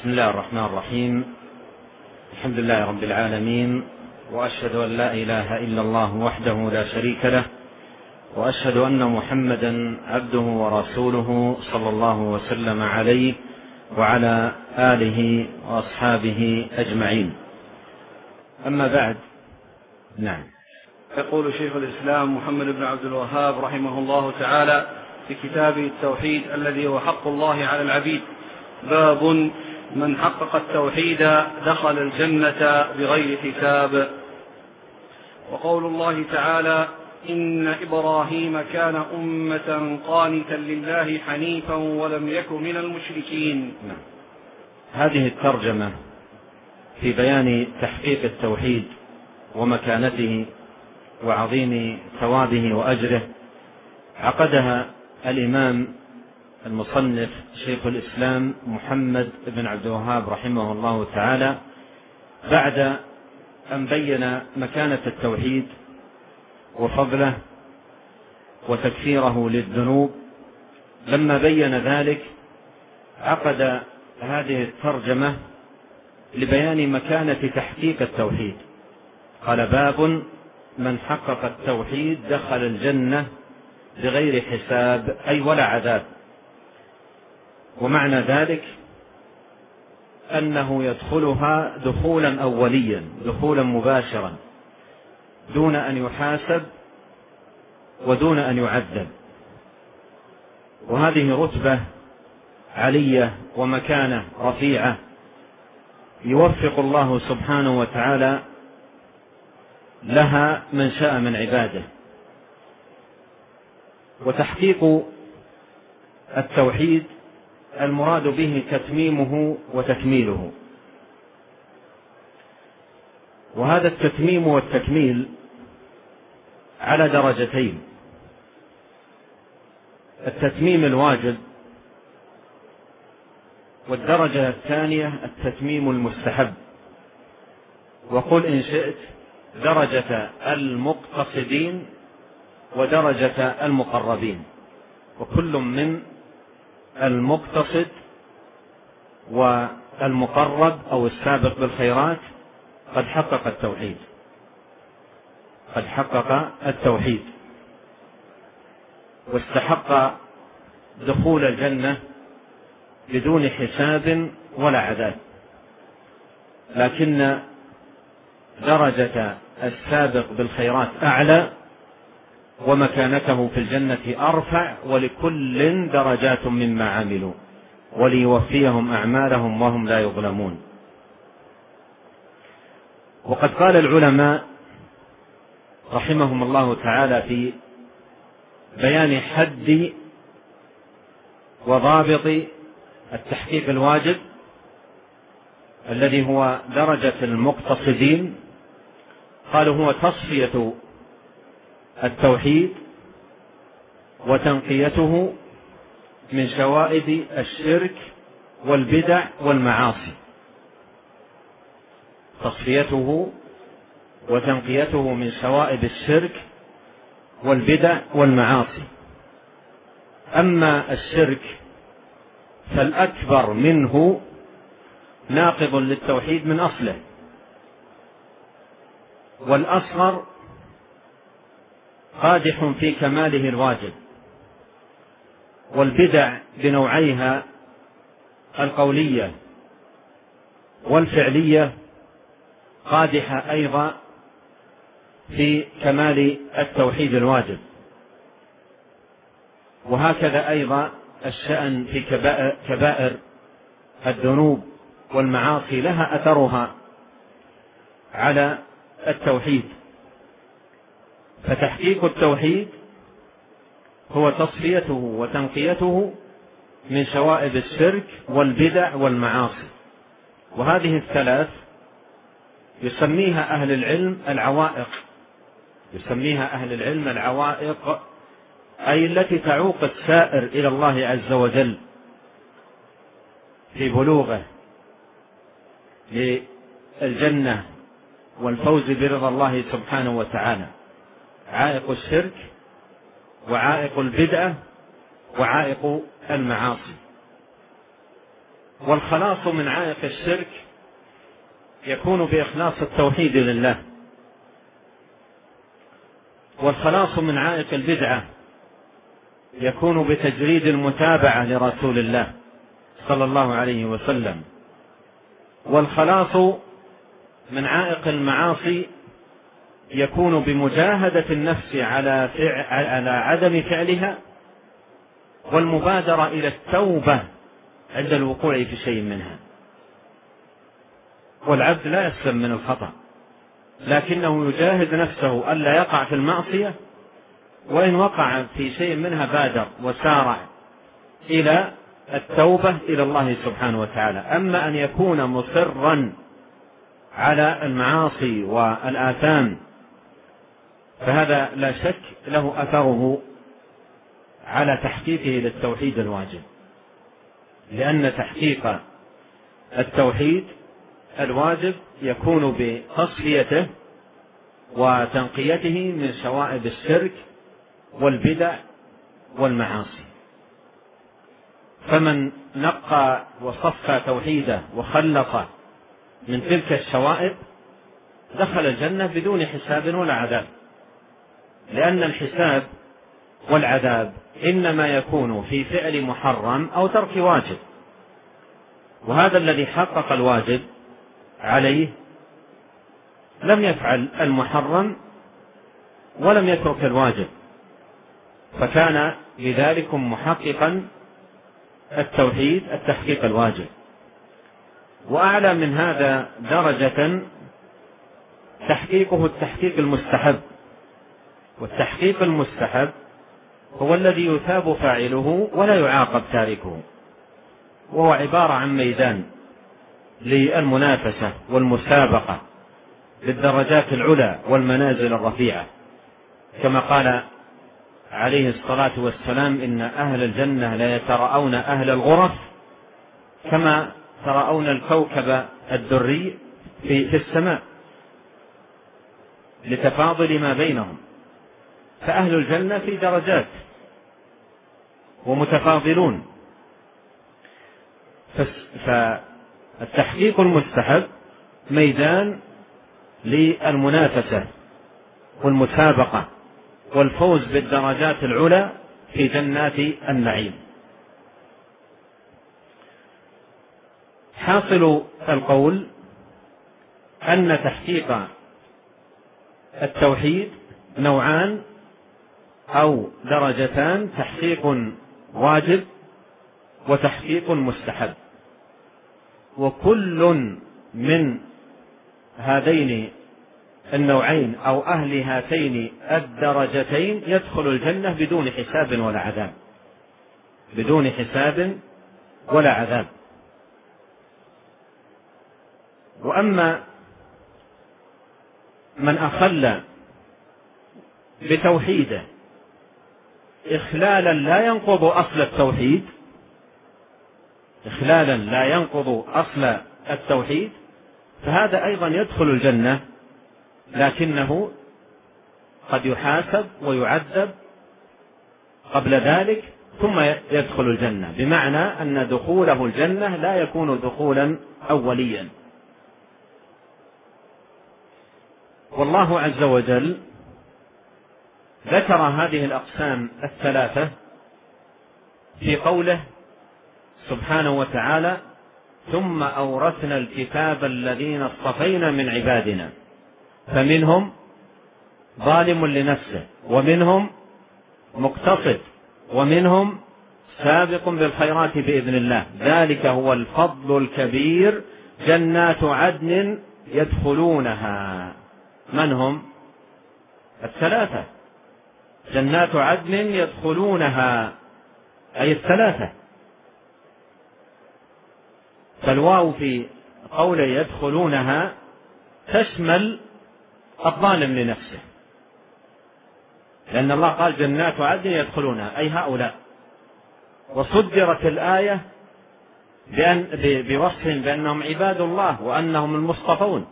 بسم الله الرحمن الرحيم. الحمد لله رب العالمين، وأشهد أن لا إله إلا الله وحده لا شريك له، وأشهد أن محمدا عبده ورسوله صلى الله وسلم عليه وعلى آله وأصحابه أجمعين. أما بعد. نعم. يقول شيخ الإسلام محمد بن عبد الوهاب رحمه الله تعالى في كتابه التوحيد الذي هو حق الله على العبيد: باب من حقق التوحيد دخل الجنة بغير حساب. وقول الله تعالى: إن إبراهيم كان أمة قانتا لله حنيفا ولم يك من المشركين. هذه الترجمة في بيان تحقيق التوحيد ومكانته وعظيم ثوابه وأجره عقدها الإمام المصنف شيخ الإسلام محمد بن عبد الوهاب رحمه الله تعالى بعد أن بين مكانة التوحيد وفضله وتكفيره للذنوب. لما بين ذلك عقد هذه الترجمة لبيان مكانة تحقيق التوحيد. قال: باب من حقق التوحيد دخل الجنة بغير حساب، أي ولا عذاب. ومعنى ذلك أنه يدخلها دخولا أوليا، دخولا مباشرا، دون أن يحاسب ودون أن يعذب. وهذه رتبة علية ومكانة رفيعة يوفق الله سبحانه وتعالى لها من شاء من عباده. وتحقيق التوحيد المراد به تتميمه وتكميله، وهذا التتميم والتكميل على درجتين: التتميم الواجب، والدرجة الثانية التتميم المستحب، وقل إن شئت درجة المقتصدين ودرجة المقربين. وكل من المقتصد والمقرب أو السابق بالخيرات قد حقق التوحيد، قد حقق التوحيد واستحق دخول الجنة بدون حساب ولا عذاب. لكن درجة السابق بالخيرات أعلى، ومكانته في الجنة أرفع، ولكل درجات مما عملوا وليوفيهم أعمالهم وهم لا يظلمون. وقد قال العلماء رحمهم الله تعالى في بيان حد وضابط التحقيق الواجب الذي هو درجة المقتصدين، قالوا: هو تصفية التوحيد وتنقيته من شوائب الشرك والبدع والمعاصي، تصفيته وتنقيته من شوائب الشرك والبدع والمعاصي. أما الشرك فالأكبر منه ناقض للتوحيد من أصله، والأصغر قادح في كماله الواجب، والبدع بنوعيها القولية والفعلية قادحة أيضا في كمال التوحيد الواجب. وهكذا أيضا الشأن في كبائر الذنوب والمعاصي لها أثرها على التوحيد. فتحقيق التوحيد هو تصفيته وتنقيته من شوائب الشرك والبدع والمعاصي. وهذه الثلاث يسميها أهل العلم العوائق، يسميها أهل العلم العوائق، أي التي تعوق السائر إلى الله عز وجل في بلوغه للجنة والفوز برضا الله سبحانه وتعالى: عائق الشرك، وعائق البدعة، وعائق المعاصي. والخلاص من عائق الشرك يكون بإخلاص التوحيد لله، والخلاص من عائق البدعة يكون بتجريد المتابعة لرسول الله صلى الله عليه وسلم، والخلاص من عائق المعاصي يكون بمجاهدة النفس على عدم فعلها، والمبادرة إلى التوبة عند الوقوع في شيء منها. والعبد لا يسلم من الخطأ، لكنه يجاهد نفسه ألا يقع في المعصية، وإن وقع في شيء منها بادر وسارع إلى التوبة إلى الله سبحانه وتعالى. أما أن يكون مصرا على المعاصي والآثام فهذا لا شك له أثره على تحقيقه للتوحيد الواجب، لأن تحقيق التوحيد الواجب يكون بتصفيته وتنقيته من شوائب الشرك والبدع والمعاصي. فمن نقى وصفى توحيده وخلص من تلك الشوائب دخل الجنة بدون حساب ولا عذاب، لأن الحساب والعذاب إنما يكون في فعل محرم أو ترك واجب، وهذا الذي حقق الواجب عليه لم يفعل المحرم ولم يترك الواجب، فكان بذلك محققا التوحيد التحقيق الواجب. وأعلى من هذا درجة تحقيقه التحقيق المستحب، والتحقيق المستحب هو الذي يثاب فاعله ولا يعاقب تاركه، وهو عبارة عن ميدان للمنافسة والمسابقة بالدرجات العلى والمنازل الرفيعة، كما قال عليه الصلاة والسلام: إن أهل الجنة لا يتراءون أهل الغرف كما تراءون الكوكب الدري في السماء، لتفاضل ما بينهم. فأهل الجنة في درجات ومتفاضلون. فالتحقيق المستحب ميدان للمنافسة والمسابقة والفوز بالدرجات العلى في جنات النعيم. حاصل القول أن تحقيق التوحيد نوعان أو درجتان: تحقيق واجب وتحقيق مستحب، وكل من هذين النوعين أو أهل هاتين الدرجتين يدخل الجنة بدون حساب ولا عذاب، بدون حساب ولا عذاب. وأما من أخل بتوحيده إخلالا لا ينقض أصل التوحيد، إخلالا لا ينقض أصل التوحيد، فهذا أيضا يدخل الجنة، لكنه قد يحاسب ويعذب قبل ذلك ثم يدخل الجنة، بمعنى أن دخوله الجنة لا يكون دخولا أوليا. والله عز وجل ذكر هذه الأقسام الثلاثة في قوله سبحانه وتعالى: ثم أورثنا الكتاب الذين اصطفينا من عبادنا فمنهم ظالم لنفسه ومنهم مقتصد ومنهم سابق بالخيرات بإذن الله، ذلك هو الفضل الكبير، جنات عدن يدخلونها. من هم؟ الثلاثة، جنات عدن يدخلونها أي الثلاثة. فالواو في قول يدخلونها تشمل الظالم لنفسه، لأن الله قال جنات عدن يدخلونها أي هؤلاء، وصدرت الآية بوصفهم بأنهم عباد الله وأنهم المصطفون،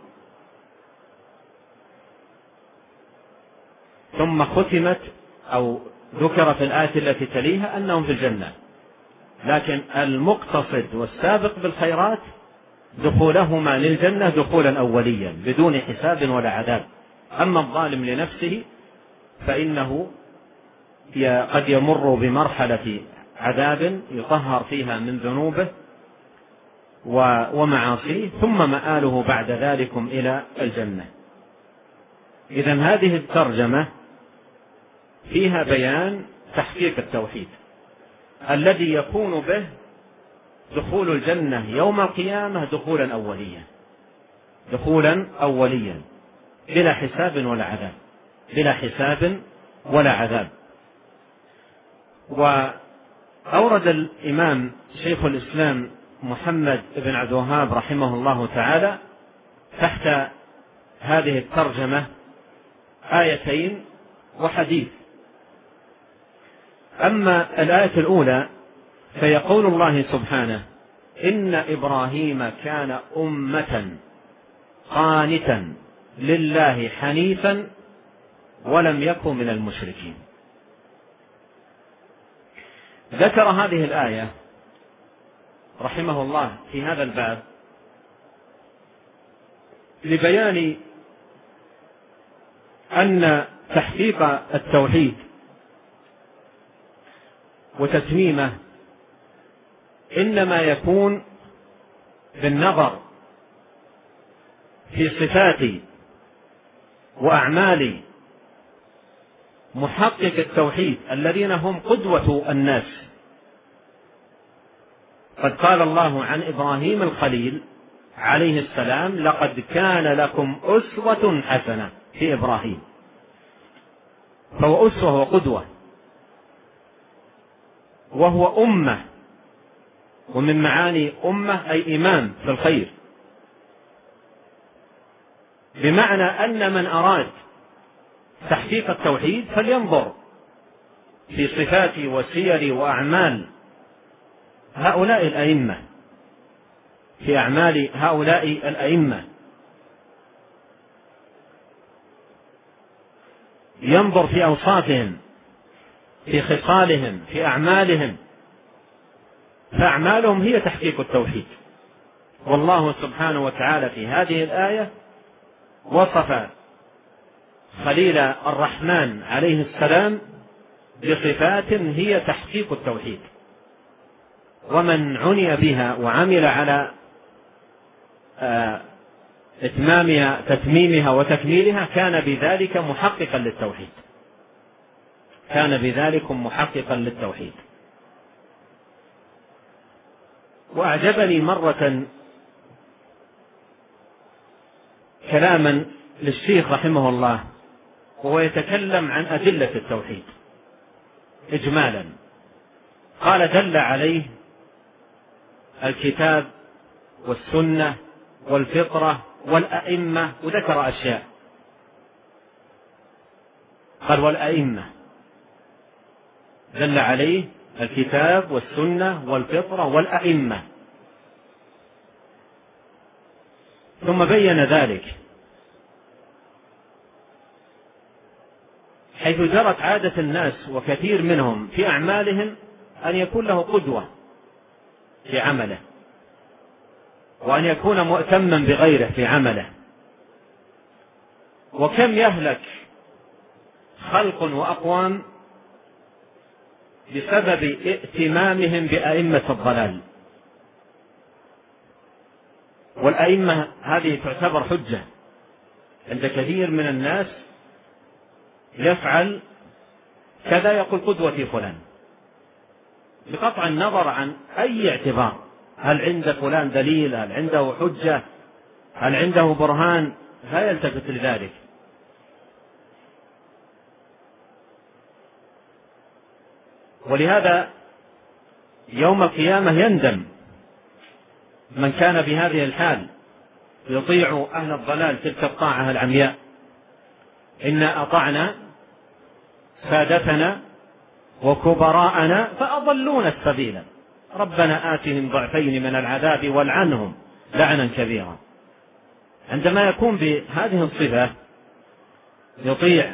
ثم ختمت أو ذكر في الآية التي تليها أنهم في الجنة. لكن المقتصد والسابق بالخيرات دخولهما للجنة دخولا أوليا بدون حساب ولا عذاب. أما الظالم لنفسه فإنه قد يمر بمرحلة عذاب يطهر فيها من ذنوبه ومعاصيه، ثم مآله بعد ذلكم إلى الجنة. إذن هذه الترجمة فيها بيان تحقيق التوحيد الذي يكون به دخول الجنة يوم القيامة دخولا أوليا بلا حساب ولا عذاب. وأورد الإمام شيخ الإسلام محمد بن عبد الوهاب رحمه الله تعالى تحت هذه الترجمة آيتين وحديث. أما الآية الأولى فيقول الله سبحانه: إن إبراهيم كان أمة قانتا لله حنيفا ولم يكن من المشركين. ذكر هذه الآية رحمه الله في هذا الباب لبيان أن تحقيق التوحيد وتتميمه إنما يكون بالنظر في صفات وأعمال محقق التوحيد الذين هم قدوة الناس. قد قال الله عن إبراهيم الخليل عليه السلام: لقد كان لكم أسوة حسنة في إبراهيم. فهو أسوة وقدوة، وهو أمة، ومن معاني أمة أي إمام في الخير، بمعنى أن من أراد تحقيق التوحيد فلينظر في صفات وسير وأعمال هؤلاء الأئمة، في أعمال هؤلاء الأئمة، ينظر في أوصافهم، في خصالهم، في أعمالهم، فأعمالهم هي تحقيق التوحيد. والله سبحانه وتعالى في هذه الآية وصف خليل الرحمن عليه السلام بصفات هي تحقيق التوحيد، ومن عني بها وعمل على إتمامها تتميمها وتكميلها كان بذلك محققا للتوحيد. وأعجبني مرة كلاما للشيخ رحمه الله وهو يتكلم عن أدلة التوحيد إجمالا. قال: دل عليه الكتاب والسنة والفطرة والأئمة، وذكر أشياء. قال: والأئمة دل عليه الكتاب والسنة والفطرة والأئمة، ثم بين ذلك حيث جرت عادة الناس وكثير منهم في أعمالهم أن يكون له قدوة في عمله، وأن يكون مؤتما بغيره في عمله. وكم يهلك خلق وأقوام بسبب ائتمامهم بأئمة الضلال. والأئمة هذه تعتبر حجة عند كثير من الناس، يفعل كذا يقول قدوتي فلان، بقطع النظر عن أي اعتبار، هل عند فلان دليل، هل عنده حجة، هل عنده برهان، لا يلتفت لذلك. ولهذا يوم القيامة يندم من كان بهذه الحال يطيع أهل الضلال تلك الطاعة العمياء: إنا أطعنا سادتنا وكبراءنا فأضلونا السبيل ربنا آتهم ضعفين من العذاب والعنهم لعنا كبيرا. عندما يكون بهذه الصفة يطيع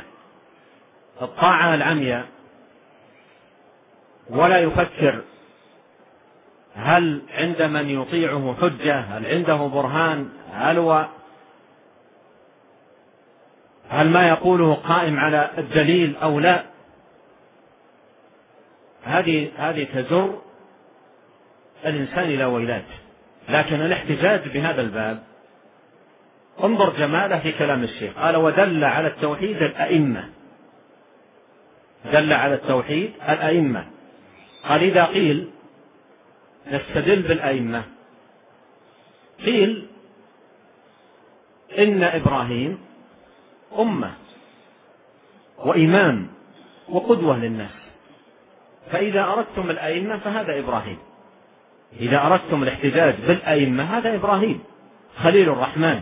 الطاعة العمياء ولا يفكر هل عند من يطيعه حجة؟ هل عنده برهان؟ هل ما يقوله قائم على الدليل أو لا؟ هذه تجر الإنسان إلى ويلات. لكن الاحتجاج بهذا الباب، انظر جماله في كلام الشيخ، قال ودل على التوحيد الأئمة. دل على التوحيد الأئمة. قال إذا قيل نستدل بالأئمة، قيل إن إبراهيم أمة وإمام وقدوة للناس، فإذا أردتم الأئمة فهذا إبراهيم. إذا أردتم الاحتجاج بالأئمة هذا إبراهيم خليل الرحمن،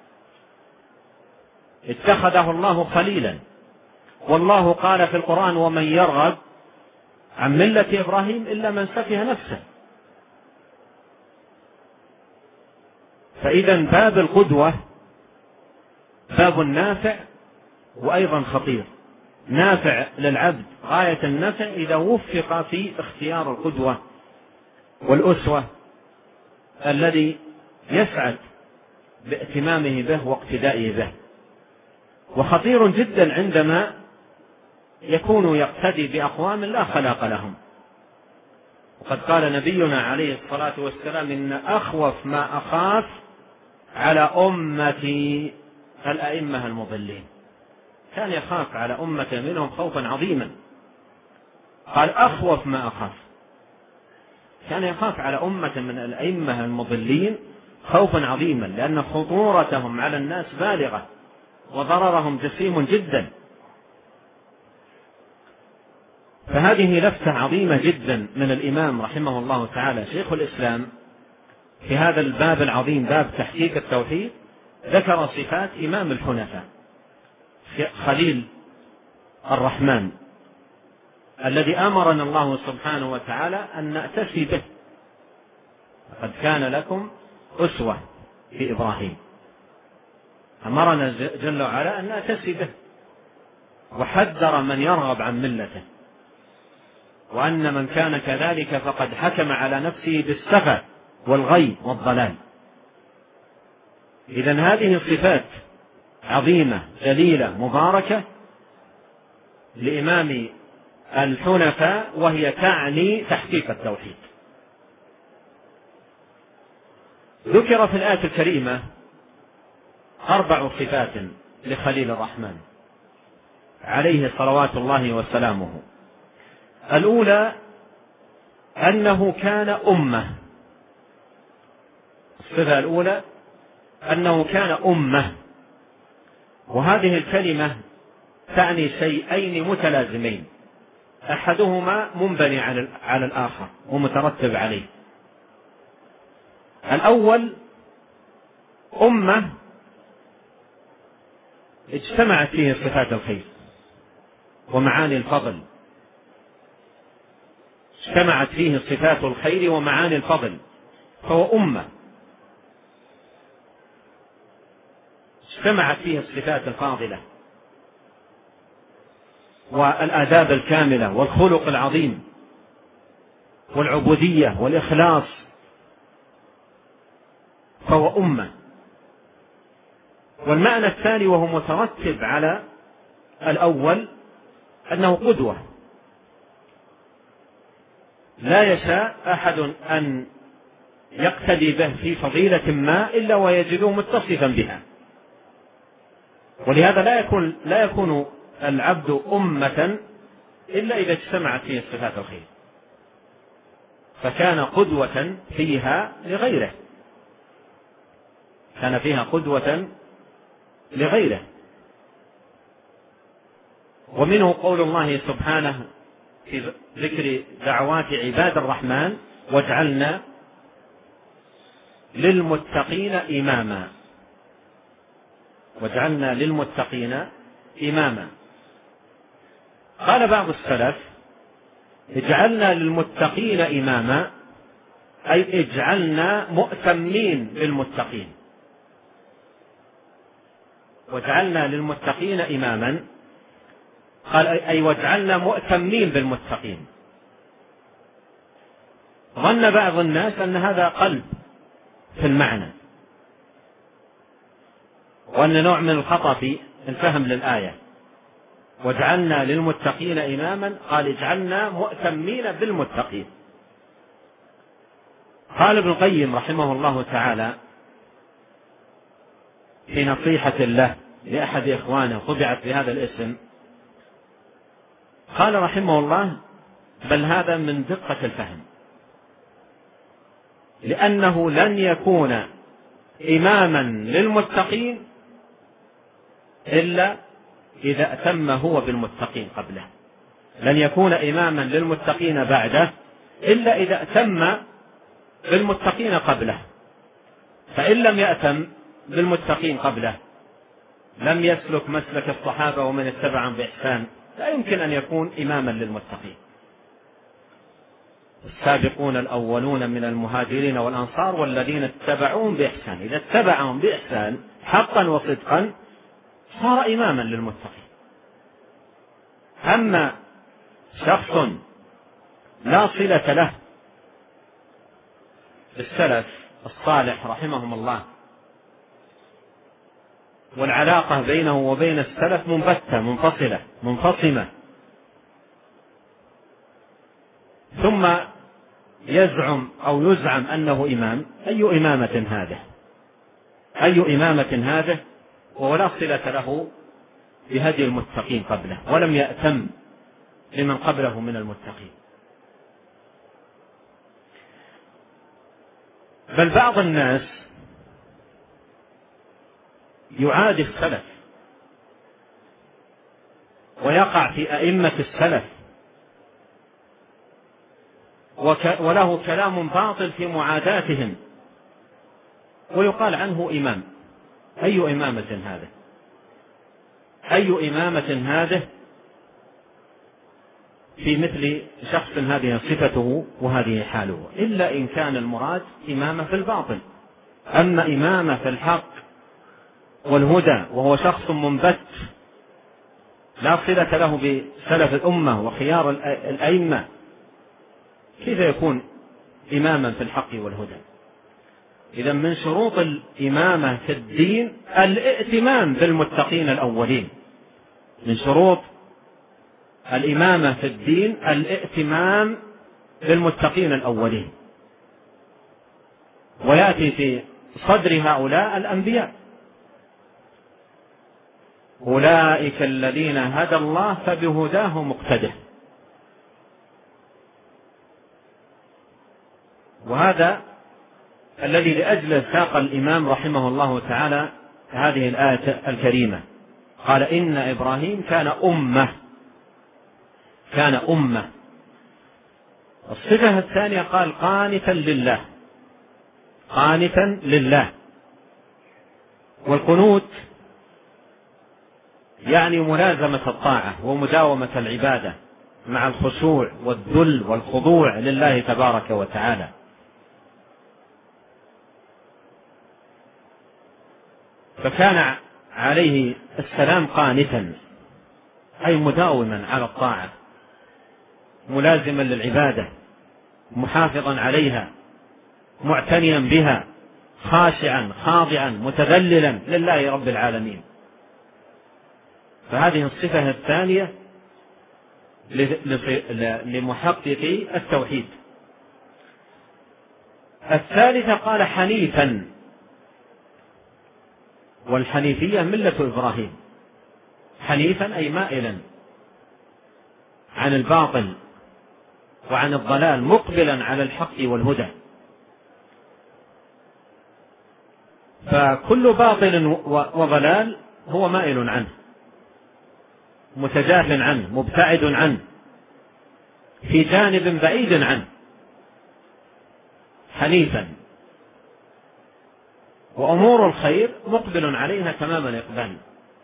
اتخذه الله خليلا، والله قال في القرآن ومن يرغب عن ملة إبراهيم إلا من سفه نفسه. فإذا باب القدوة باب نافع وأيضا خطير. نافع للعبد غاية النفع إذا وفق في اختيار القدوة والأسوة الذي يسعد باهتمامه به واقتدائه به. وخطير جدا عندما يكون يقتدي بأقوام لا خلاق لهم. وقد قال نبينا عليه الصلاة والسلام إن أخوف ما أخاف على أمتي الأئمة المضلين. كان يخاف على أمة منهم خوفا عظيما. قال أخوف ما أخاف، كان يخاف على أمة من الأئمة المضلين خوفا عظيما، لأن خطورتهم على الناس بالغة وضررهم جسيم جدا. فهذه لفتة عظيمة جدا من الإمام رحمه الله تعالى شيخ الإسلام في هذا الباب العظيم، باب تحقيق التوحيد. ذكر صفات إمام الحنفاء خليل الرحمن الذي أمرنا الله سبحانه وتعالى أن نأتسي به. لقد كان لكم أسوة في إبراهيم، أمرنا جل وعلا أن نأتسي به، وحذر من يرغب عن ملته، وأن من كان كذلك فقد حكم على نفسه بالسفة والغي والضلال. إذن هذه صفات عظيمة جليلة مباركة لإمام الحنفاء، وهي تعني تحقيق التوحيد. ذكر في الآية الكريمة 4 صفات لخليل الرحمن عليه صلوات الله وسلامه. الأولى أنه كان أمة. الصفة الأولى أنه كان أمة، وهذه الكلمة تعني شيئين متلازمين، أحدهما منبني على الآخر ومترتب عليه. الأول أمة اجتمعت فيه صفات الخير ومعاني الفضل، اجتمعت فيه صفات الخير ومعاني الفضل، فهو أمة اجتمعت فيه الصفات الفاضلة والآداب الكاملة والخلق العظيم والعبودية والإخلاص، فهو أمة. والمعنى الثاني وهو مترتب على الأول أنه قدوة، لا يشاء أحد أن يقتدي به في فضيلة ما إلا ويجده متصفا بها. ولهذا لا يكون العبد أمة إلا إذا اجتمعت فيه صفات الخير، فكان قدوة فيها لغيره، كان فيها قدوة لغيره. ومنه قول الله سبحانه في ذكر دعوات عباد الرحمن واجعلنا للمتقين إماما. واجعلنا للمتقين إماما. قال بعض السلف اجعلنا للمتقين إماما أي اجعلنا مؤتمين بالمتقين. واجعلنا للمتقين إماما قال أي واجعلنا مؤتمين بالمتقين. ظن بعض الناس أن هذا قلب في المعنى، وأن نوع من الخطأ في الفهم للآية. واجعلنا للمتقين إماما، قال اجعلنا مؤتمين بالمتقين. قال ابن القيم رحمه الله تعالى في نصيحة له لأحد إخوانه طبعت بهذا الاسم، قال رحمه الله: بل هذا من دقة الفهم، لأنه لن يكون إماما للمتقين إلا إذا أتم هو بالمتقين قبله، لن يكون إماما للمتقين بعده إلا إذا أتم بالمتقين قبله. فإن لم يأتم بالمتقين قبله لم يسلك مسلك الصحابة ومن اتبعهم بإحسان، لا يمكن أن يكون إماما للمتقين. السابقون الأولون من المهاجرين والأنصار والذين اتبعوهم بإحسان، إذا اتبعهم بإحسان حقا وصدقا صار إماما للمتقين. أما شخص لا صلة له بالسلف الصالح رحمهم الله، والعلاقة بينه وبين السلف منبتة منفصلة منفصمة، ثم يزعم أو يزعم أنه إمام، أي إمامة هذه؟ أي إمامة هذه ولا صلة له بهدي المتقين قبله، ولم يأتم لمن قبله من المتقين. بل بعض الناس يعادي السلف ويقع في أئمة السلف وله كلام باطل في معاداتهم ويقال عنه إمام. أي إمامة هذه؟ أي إمامة هذه في مثل شخص هذه صفته وهذه حاله؟ إلا إن كان المراد إمامة في الباطل. أما إمامة في الحق والهدى وهو شخص منبت لا صلة له بسلف الأمة وخيار الأئمة، كيف يكون إماما في الحق والهدى؟ إذا من شروط الإمامة في الدين الائتمام بالمتقين الأولين، من شروط الإمامة في الدين الائتمام بالمتقين الأولين، ويأتي في صدر هؤلاء الأنبياء: أولئك الذين هدى الله فبهداه مقتده. وهذا الذي لأجله ساق الإمام رحمه الله تعالى هذه الآية الكريمة، قال: إن إبراهيم كان أمة. الصفة الثانية قال: قانتا لله. والقنوت يعني ملازمة الطاعة ومداومة العبادة مع الخشوع والذل والخضوع لله تبارك وتعالى. فكان عليه السلام قانتا، أي مداوما على الطاعة، ملازما للعبادة، محافظا عليها، معتنيا بها، خاشعا خاضعا متذللا لله رب العالمين. فهذه الصفة الثانية لمحققي التوحيد. الثالثة قال: حنيفا. والحنيفية ملة إبراهيم، حنيفا أي مائلا عن الباطل وعن الضلال، مقبلا على الحق والهدى. فكل باطل وضلال هو مائل عنه، متجاف عنه، مبتعد عنه، في جانب بعيد عنه، حنيفا. وأمور الخير مقبل عليها تمام الإقبال،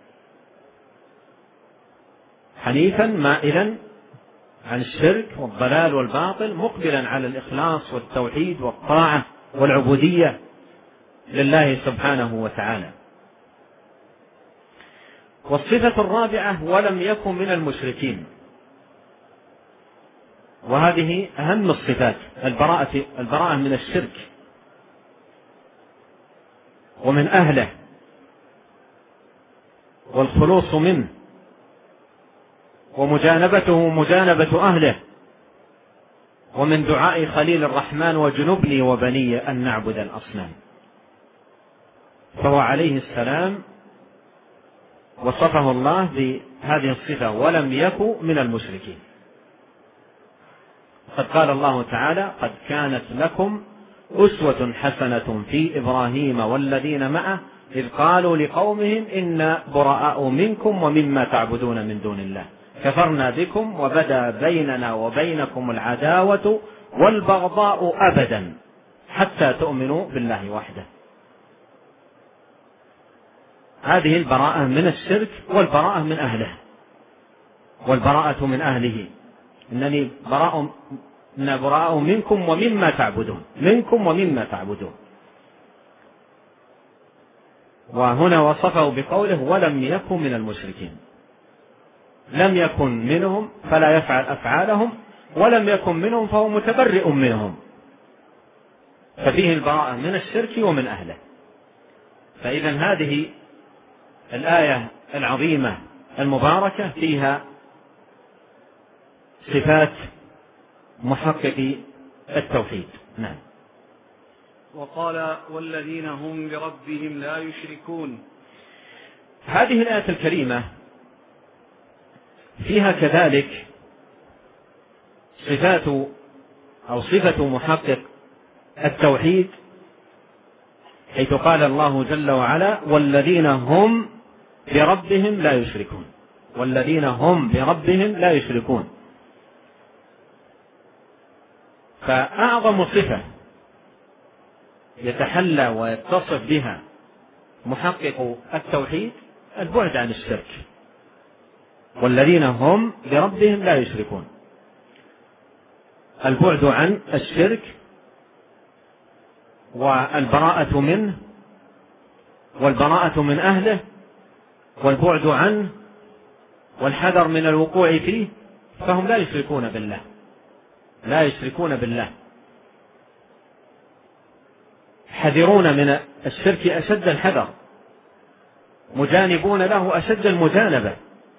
حنيفا مائلا عن الشرك والضلال والباطل، مقبلا على الإخلاص والتوحيد والطاعة والعبودية لله سبحانه وتعالى. والصفة الرابعة: ولم يكن من المشركين. وهذه أهم الصفات، البراءة من الشرك ومن أهله والخلوص منه ومجانبته مجانبة أهله، ومن دعاء خليل الرحمن وجنبني وبني أن نعبد الأصنام. فهو عليه السلام وصفه الله بهذه الصفة ولم يكن من المشركين. قد قال الله تعالى: قد كانت لكم أسوة حسنة في إبراهيم والذين معه إذ قالوا لقومهم إنا براء منكم ومما تعبدون من دون الله كفرنا بكم وبدا بيننا وبينكم العداوة والبغضاء أبدا حتى تؤمنوا بالله وحده. هذه البراءة من الشرك والبراءة من أهله، والبراءة من أهله إنني براء منكم ومما تعبدون، منكم ومما تعبدون. وهنا وصفه بقوله ولم يكن من المشركين، لم يكن منهم فلا يفعل أفعالهم، ولم يكن منهم فهو متبرئ منهم، ففيه البراءة من الشرك ومن أهله. فإذا هذه الآية العظيمة المباركة فيها صفات محققي التوحيد. نعم. وقال والذين هم بربهم لا يشركون. هذه الآية الكريمة فيها كذلك صفة محقق التوحيد، حيث قال الله جل وعلا والذين هم بربهم لا يشركون، والذين هم بربهم لا يشركون. فأعظم صفة يتحلى ويتصف بها محقق التوحيد البعد عن الشرك، والذين هم بربهم لا يشركون، البعد عن الشرك والبراءة منه والبراءة من أهله والبعد عنه والحذر من الوقوع فيه، فهم لا يشركون بالله، لا يشركون بالله، حذرون من الشرك أشد الحذر، مجانبون له أشد المجانبة،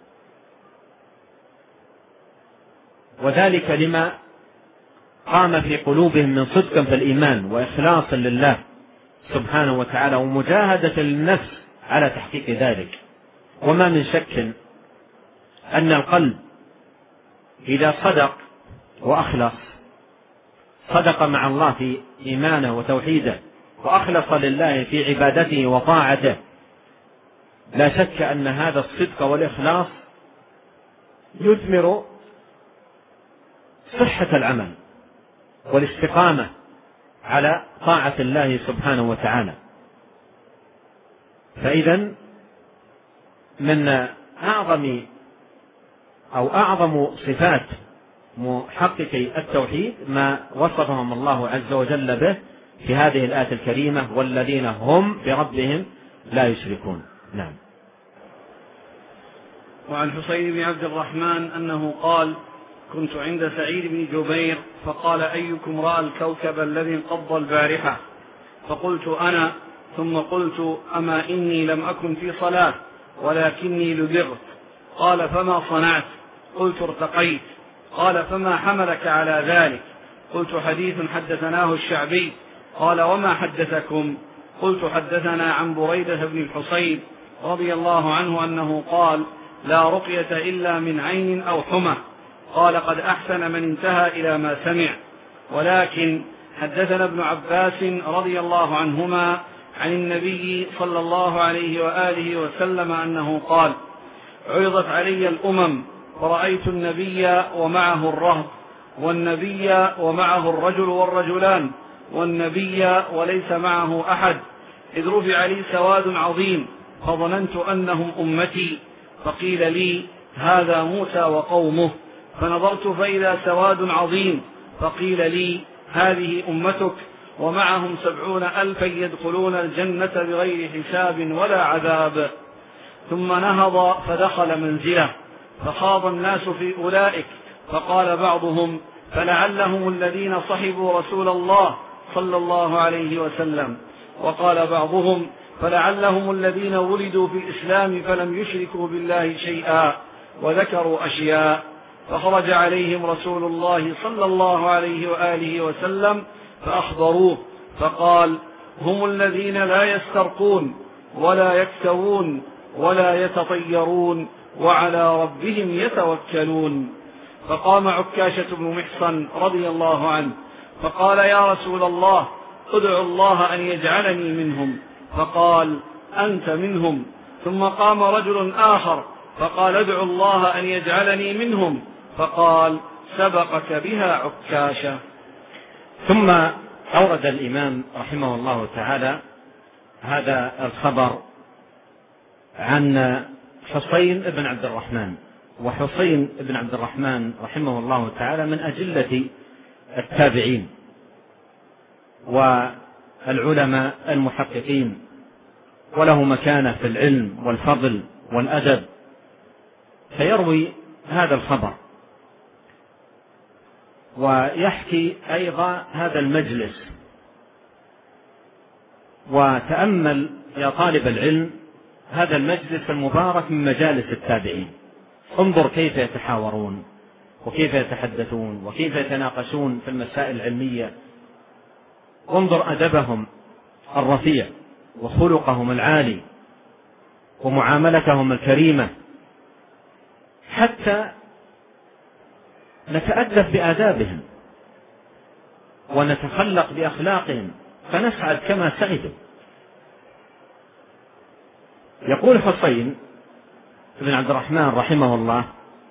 وذلك لما قام في قلوبهم من صدق في الإيمان وإخلاص لله سبحانه وتعالى ومجاهدة للنفس على تحقيق ذلك. وما من شك أن القلب إذا صدق وأخلص، صدق مع الله في إيمانه وتوحيده وأخلص لله في عبادته وطاعته، لا شك أن هذا الصدق والإخلاص يثمر صحة العمل والاستقامة على طاعة الله سبحانه وتعالى. فإذا من أعظم صفات محققي التوحيد ما وصفهم الله عز وجل به في هذه الآية الكريمة والذين هم بربهم لا يشركون. نعم. وعن حسين بن عبد الرحمن أنه قال كنت عند سعيد بن جبير فقال أيكم رأى الكوكب الذي انقض البارحة؟ فقلت أنا، ثم قلت أما إني لم أكن في صلاة ولكني لدغت. قال فما صنعت؟ قلت ارتقيت. قال فما حملك على ذلك؟ قلت حديث حدثناه الشعبي. قال وما حدثكم؟ قلت حدثنا عن بريدة بن الحصيب رضي الله عنه أنه قال لا رقية إلا من عين أو حمى. قال قد أحسن من انتهى إلى ما سمع. ولكن حدثنا ابن عباس رضي الله عنهما عن النبي صلى الله عليه وآله وسلم أنه قال عرضت علي الأمم فرأيت النبي ومعه الرهط، والنبي ومعه الرجل والرجلان، والنبي وليس معه أحد، إذ رفع لي سواد عظيم فظننت أنهم أمتي، فقيل لي هذا موسى وقومه، فنظرت فإذا سواد عظيم، فقيل لي هذه أمتك ومعهم 70,000 يدخلون الجنة بغير حساب ولا عذاب. ثم نهض فدخل منزله، فخاض الناس في أولئك، فقال بعضهم فلعلهم الذين صحبوا رسول الله صلى الله عليه وسلم. وقال بعضهم: فلعلهم الذين ولدوا في الإسلام فلم يشركوا بالله شيئا وذكروا أشياء، فخرج عليهم رسول الله صلى الله عليه وآله وسلم فأخبروه فقال: هم الذين لا يسترقون ولا يكتوون ولا يتطيرون وعلى ربهم يتوكلون. فقام عكاشة بن محصن رضي الله عنه فقال: يا رسول الله، ادعو الله أن يجعلني منهم. فقال: أنت منهم. ثم قام رجل آخر فقال: ادعو الله أن يجعلني منهم. فقال: سبقك بها عكاشة. ثم أورد الإمام رحمه الله تعالى هذا الخبر عن حسين بن عبد الرحمن. وحسين بن عبد الرحمن رحمه الله تعالى من أجلة التابعين والعلماء المحققين، وله مكانة في العلم والفضل والأدب، فيروي هذا الخبر ويحكي أيضا هذا المجلس. وتأمل يا طالب العلم هذا المجلس المبارك من مجالس التابعين، انظر كيف يتحاورون وكيف يتحدثون وكيف يتناقشون في المسائل العلمية، انظر أدبهم الرفيع وخلقهم العالي ومعاملتهم الكريمة، حتى نتأدب بآدابهم ونتخلق بأخلاقهم فنسعد كما سعدوا. يقول حسين بن عبد الرحمن رحمه الله: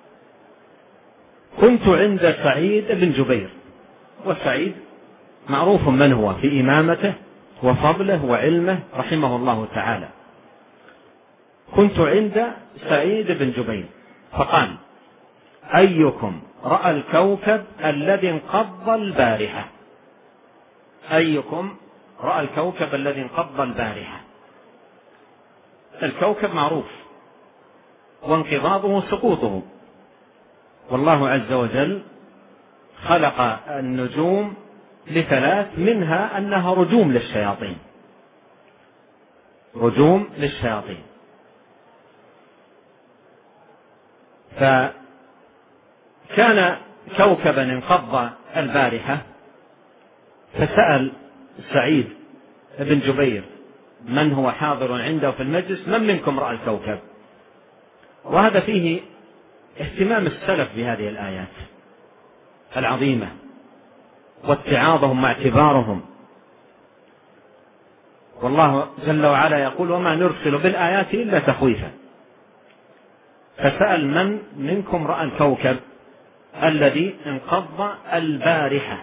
كنت عند سعيد بن جبير. وسعيد معروف من هو في إمامته وفضله وعلمه رحمه الله تعالى. كنت عند سعيد بن جبير فقال: أيكم رأى الكوكب الذي انقض البارحة؟ أيكم رأى الكوكب الذي انقض البارحة؟ الكوكب معروف وانقضاضه سقوطه، والله عز وجل خلق النجوم لثلاث، منها أنها رجوم للشياطين، رجوم للشياطين. فكان كوكبا انقض البارحة، فسأل سعيد بن جبير من هو حاضر عنده في المجلس: من منكم رأى الكوكب؟ وهذا فيه اهتمام السلف بهذه الآيات العظيمة واتعاظهم واعتبارهم. والله جل وعلا يقول: وما نرسل بالآيات إلا تخويفا. فسأل: من منكم رأى الكوكب الذي انقض البارحة؟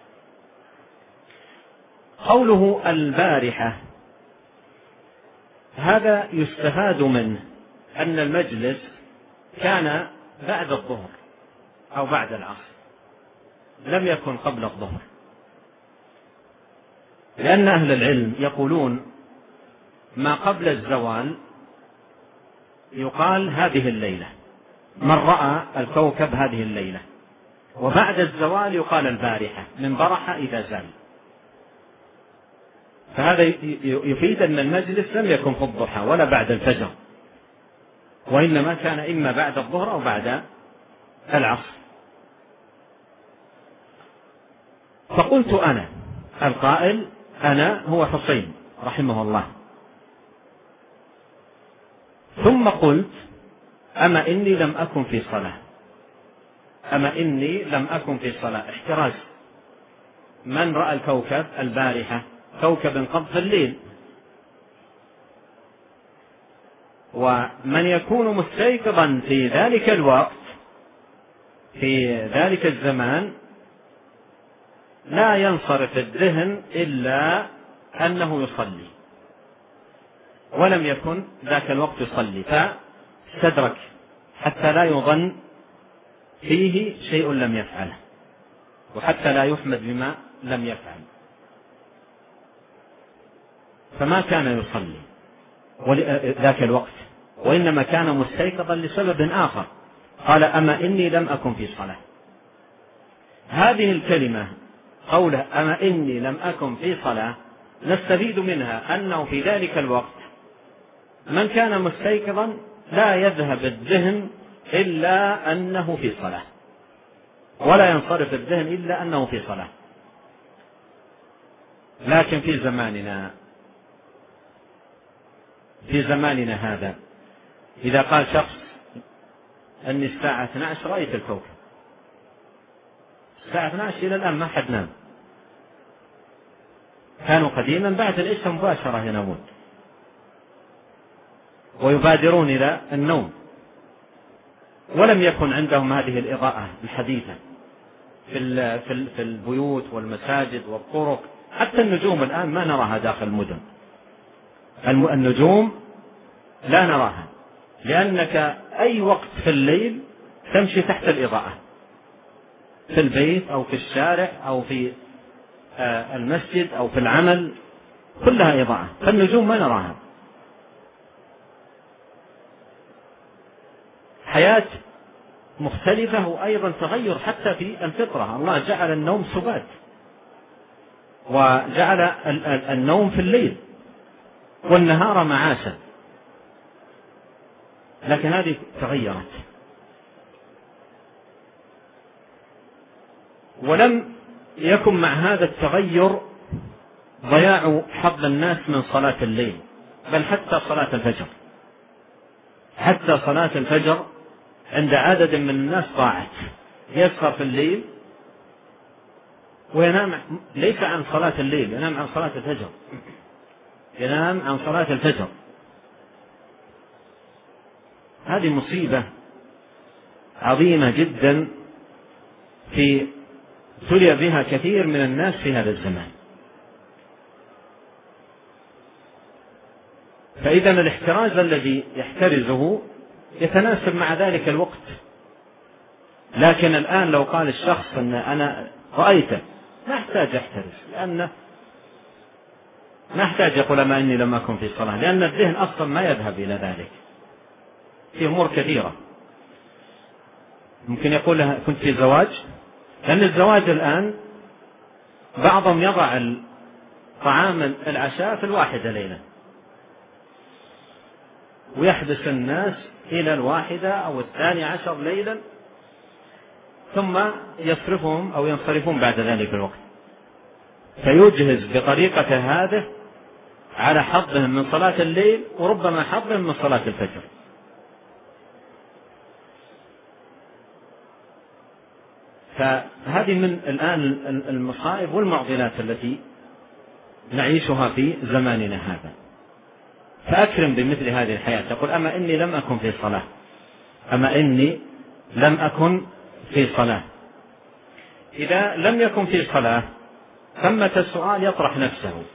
قوله البارحة هذا يستفاد منه أن المجلس كان بعد الظهر أو بعد العصر، لم يكن قبل الظهر، لأن أهل العلم يقولون ما قبل الزوال يقال هذه الليلة، من رأى الكوكب هذه الليلة، وبعد الزوال يقال البارحة، من برح إذا زال. فهذا يفيد أن المجلس لم يكن في الضحى ولا بعد الفجر، وإنما كان إما بعد الظهر أو بعد العصر. فقلت أنا، القائل أنا هو حسين رحمه الله، ثم قلت: أما إني لم أكن في صلاة، أما إني لم أكن في صلاة. احتراز، من رأى الكوكب البارحة؟ كوكب انقض في الليل، ومن يكون مستيقظا في ذلك الوقت في ذلك الزمان لا ينصرف الذهن إلا أنه يصلي، ولم يكن ذاك الوقت يصلي، فاستدرك حتى لا يظن فيه شيء لم يفعله، وحتى لا يحمد بما لم يفعل، فما كان يصلي ذاك الوقت، وإنما كان مستيقظا لسبب آخر. قال: أما إني لم أكن في صلاة. هذه الكلمة قوله أما إني لم أكن في صلاة نستفيد منها أنه في ذلك الوقت من كان مستيقظا لا يذهب الذهن إلا أنه في صلاة، ولا ينصرف الذهن إلا أنه في صلاة. لكن في زماننا هذا إذا قال شخص أني الساعة 12 رأيت الكوكب، الساعة 12 إلى الآن ما حد نام. كانوا قديما بعد العشاء مباشرة ينامون ويبادرون إلى النوم، ولم يكن عندهم هذه الإضاءة الحديثة في البيوت والمساجد والطرق. حتى النجوم الآن ما نراها داخل المدن، النجوم لا نراها، لأنك أي وقت في الليل تمشي تحت الإضاءة، في البيت أو في الشارع أو في المسجد أو في العمل كلها إضاءة، فالنجوم ما نراها. حياة مختلفة، وأيضا تغير حتى في الفطرة. الله جعل النوم سبات وجعل النوم في الليل والنهار معاشا، لكن هذه تغيرت. ولم يكن مع هذا التغير ضياع حظ الناس من صلاة الليل، بل حتى صلاة الفجر، حتى صلاة الفجر عند عدد من الناس ضاعت. يسهر في الليل وينام ليس عن صلاة الليل، ينام عن صلاة الفجر، ينام عن صلاة الفجر. هذه مصيبة عظيمة جدا ابتلي بها كثير من الناس في هذا الزمان. فإذا الاحتراز الذي يحترزه يتناسب مع ذلك الوقت. لكن الآن لو قال الشخص أن أنا رأيته ما احتاج يحترز، لأنه ما احتاج يقول ما إني لم أكن في الصلاة، لأن الذهن أصلا ما يذهب إلى ذلك في أمور كثيرة. ممكن يقول لها كنت في زواج، لأن الزواج الآن بعضهم يضع طعام العشاء في 1 ليلة ويحبس الناس إلى 1 أو 12 ليلا، ثم يصرفهم أو ينصرفون بعد ذلك الوقت، فيجهز بطريقة هذه على حظهم من صلاة الليل وربما حظهم من صلاة الفجر. فهذه من الآن المصائب والمعضلات التي نعيشها في زماننا هذا. فأكرم بمثل هذه الحياة. تقول أما إني لم أكن في صلاة، أما إني لم أكن في صلاة. إذا لم يكن في صلاة ثمة السؤال يطرح نفسه،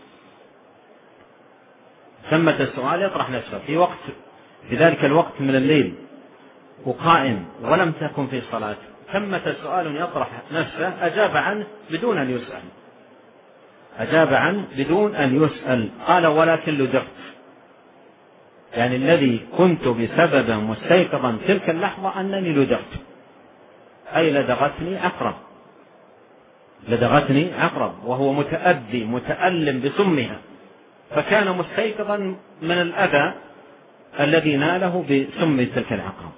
ثمة السؤال يطرح نفسه في ذلك الوقت من الليل وقائم ولم تكن في صلاة، ثمة سؤال يطرح نفسه أجاب عنه بدون أن يسأل، أجاب عنه بدون أن يسأل. قال ولكن لدغت، يعني الذي كنت بسبب مستيقظا تلك اللحظة أنني لدغت، أي لدغتني عقرب، لدغتني عقرب، وهو متأذي متألم بسمها، فكان مستيقظا من الأذى الذي ناله بسم تلك العقرب.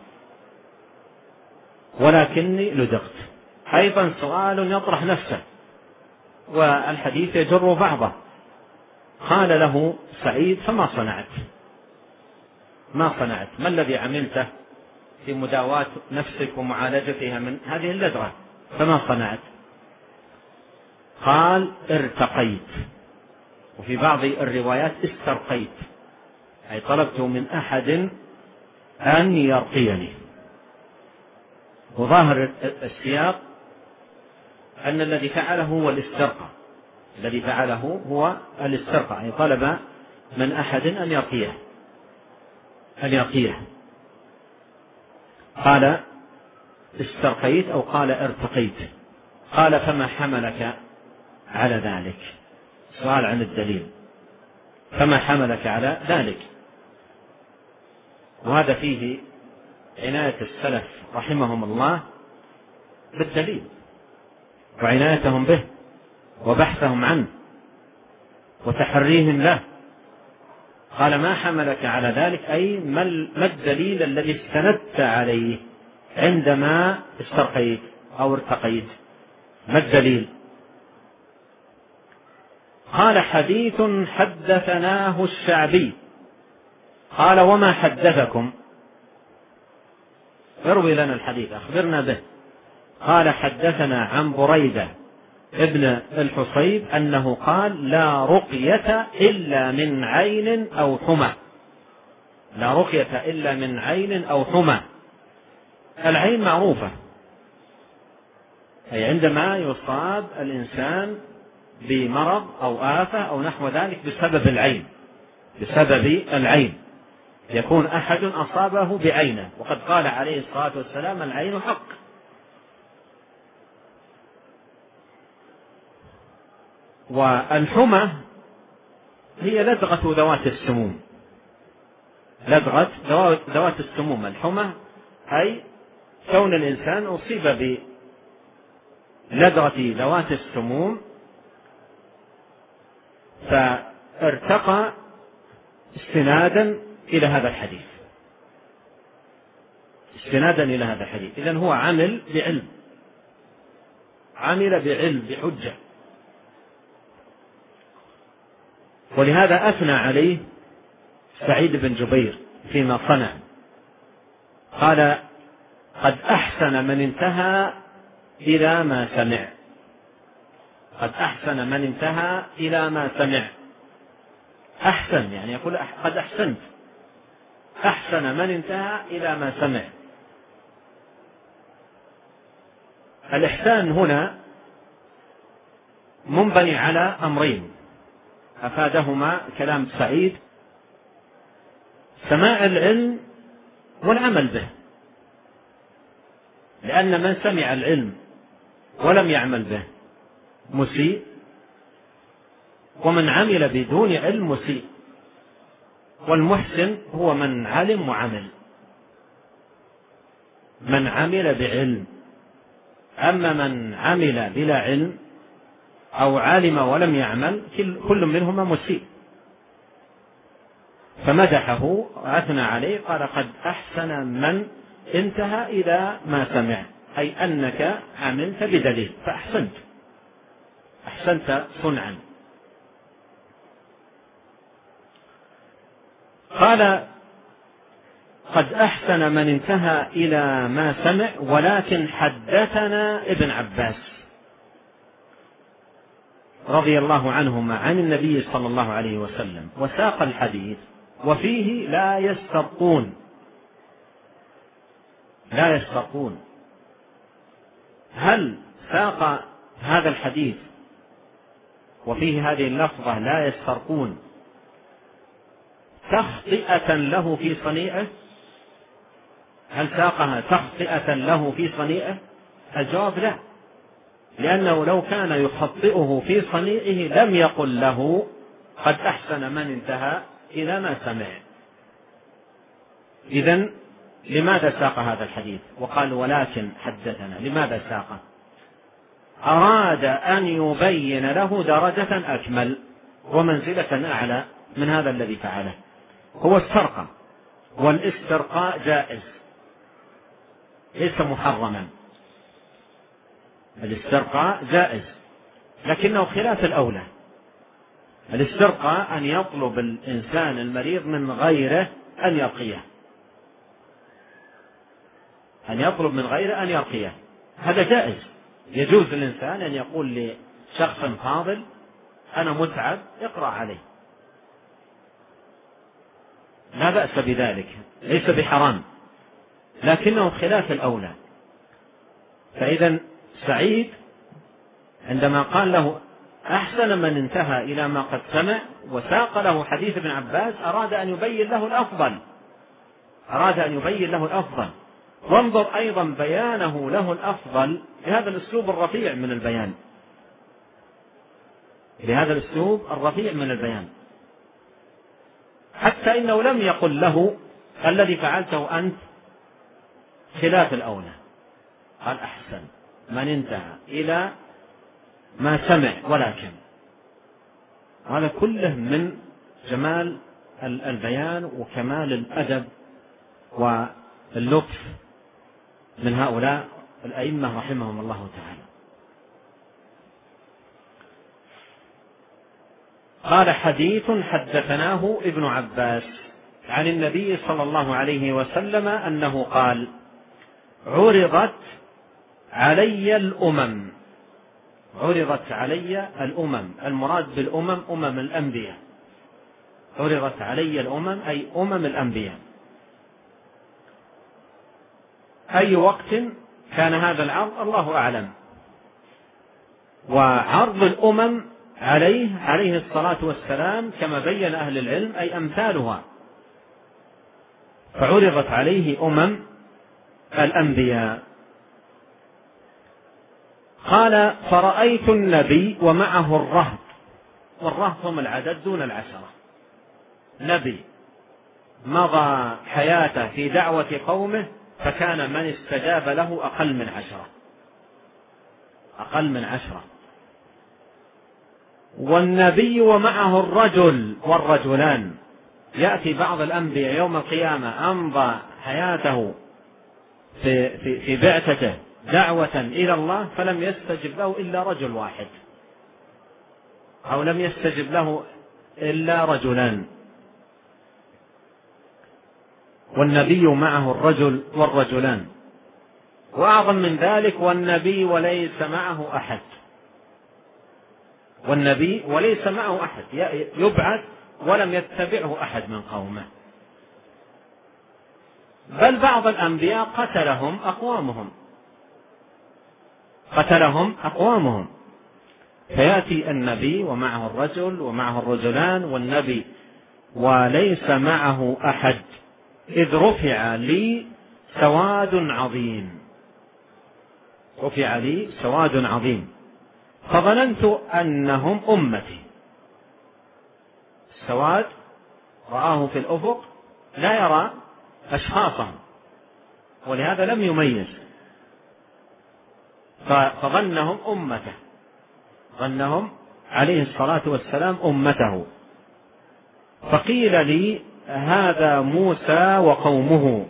ولكني لدغت، أيضا سؤال يطرح نفسه والحديث يجر بعضه. قال له سعيد فما صنعت؟ ما صنعت؟ ما الذي عملته في مداواة نفسك ومعالجتها من هذه اللدغة؟ فما صنعت؟ قال ارتقيت، وفي بعض الروايات استرقيت، أي طلبت من أحد أن يرقيني. وظاهر السياق أن الذي فعله هو الاسترقاء، الذي فعله هو الاسترقاء، أي طلب من أحد أن يرقيه. قال استرقيت أو قال ارتقيت. قال فما حملك على ذلك؟ سؤال عن الدليل، فما حملك على ذلك؟ وهذا فيه عناية السلف رحمهم الله بالدليل، وعنايتهم به وبحثهم عنه وتحريهم له. قال ما حملك على ذلك، أي ما الدليل الذي استندت عليه عندما استرقيت أو ارتقيت؟ ما الدليل؟ قال حديث حدثناه الشعبي. قال وما حدثكم؟ اروي لنا الحديث، أخبرنا به. قال حدثنا عن بريدة ابن الحصيب أنه قال لا رقية إلا من عين أو حمى. لا رقية إلا من عين أو حمى. العين معروفة، أي عندما يصاب الإنسان بمرض أو آفة أو نحو ذلك بسبب العين، بسبب العين يكون أحد أصابه بعينه، وقد قال عليه الصلاة والسلام العين حق. والحمى هي لدغة ذوات السموم، لدغة ذوات السموم. الحمى أي كون الإنسان أصيب بلدغة ذوات السموم فارتقى استنادا إلى هذا الحديث، استنادا إلى هذا الحديث. إذن هو عمل بعلم، عمل بعلم بحجة، ولهذا أثنى عليه سعيد بن جبير فيما صنع. قال قد أحسن من انتهى إلى ما سمع. قد أحسن من انتهى إلى ما سمع. أحسن يعني يقول قد أحسنت، أحسن من انتهى إلى ما سمع. الإحسان هنا منبني على أمرين أفادهما كلام سعيد: سماع العلم والعمل به، لأن من سمع العلم ولم يعمل به مسيء، ومن عمل بدون علم مسيء. والمحسن هو من علم وعمل، من عمل بعلم. أما من عمل بلا علم أو علم ولم يعمل كل منهما مسيء. فمدحه وأثنى عليه، قال قد أحسن من انتهى إلى ما سمع، أي أنك عملت بدليل فأحسنت، أحسنت صنعا. قال قد أحسن من انتهى إلى ما سمع، ولكن حدثنا ابن عباس رضي الله عنهما عن النبي صلى الله عليه وسلم، وساق الحديث وفيه لا يسترقون. لا يسترقون، هل ساق هذا الحديث وفيه هذه اللفظة لا يسترقون تخطئة له في صنيعه؟ هل ساقها تخطئة له في صنيعه؟ الجواب لا، لأنه لو كان يخطئه في صنيعه لم يقل له قد أحسن من انتهى إلى ما سمع. إذن لماذا ساق هذا الحديث وقال ولكن حدثنا؟ لماذا ساقه؟ أراد أن يبين له درجة أكمل ومنزلة أعلى من هذا الذي فعله. هو السرقة، والاسترقاء جائز ليس محرما. الاسترقاء جائز لكنه خلاف الأولى. الاسترقاء أن يطلب الإنسان المريض من غيره أن يرقيه، أن يطلب من غيره أن يرقيه، هذا جائز. يجوز للإنسان أن يقول لشخص فاضل أنا متعب اقرأ عليه، لا بأس بذلك، ليس بحرام، لكنه خلاف الأولى. فإذا سعيد عندما قال له أحسن من انتهى إلى ما قد سمع وساق له حديث ابن عباس أراد أن يبين له الأفضل، أراد أن يبين له الأفضل. وانظر أيضا بيانه له الأفضل بهذا الأسلوب الرفيع من البيان، بهذا الأسلوب الرفيع من البيان، حتى إنه لم يقل له الذي فعلته أنت خلاف الأولى، قال أحسن من انتهى إلى ما سمع ولا كم. هذا كله من جمال البيان وكمال الأدب واللطف من هؤلاء الأئمة رحمهم الله تعالى. قال: حديث حدثناه ابن عباس عن النبي صلى الله عليه وسلم أنه قال: عرضت علي الأمم. عرضت علي الأمم، المراد بالأمم الأنبياء. عرضت علي الأمم أي الأنبياء. أي وقت كان هذا العرض الله أعلم. وعرض الأمم عليه الصلاة والسلام كما بين أهل العلم أي أمثالها. فعرضت عليه الأنبياء. قال: فرأيت النبي ومعه الرهط. والرهط هم العدد دون 10. نبي مضى حياته في دعوة قومه فكان من استجاب له أقل من 10. والنبي ومعه الرجل والرجلان. يأتي بعض الأنبياء يوم القيامة أمضى حياته في بعثته دعوة إلى الله فلم يستجب له إلا رجل واحد، أو لم يستجب له إلا رجلان. والنبي معه الرجل والرجلان. وأعظم من ذلك: والنبي وليس معه أحد. والنبي وليس معه أحد، يبعث ولم يتبعه أحد من قومه. بل بعض الأنبياء قتلهم أقوامهم. فيأتي النبي ومعه الرجل ومعه الرجلان، والنبي وليس معه أحد، إذ رفع لي سواد عظيم فظننت أنهم أمتي. السواد رآه في الأفق لا يرى أشخاصهم، ولهذا لم يميز، فظنهم أمته، ظنهم عليه الصلاة والسلام أمته. فقيل لي: هذا موسى وقومه.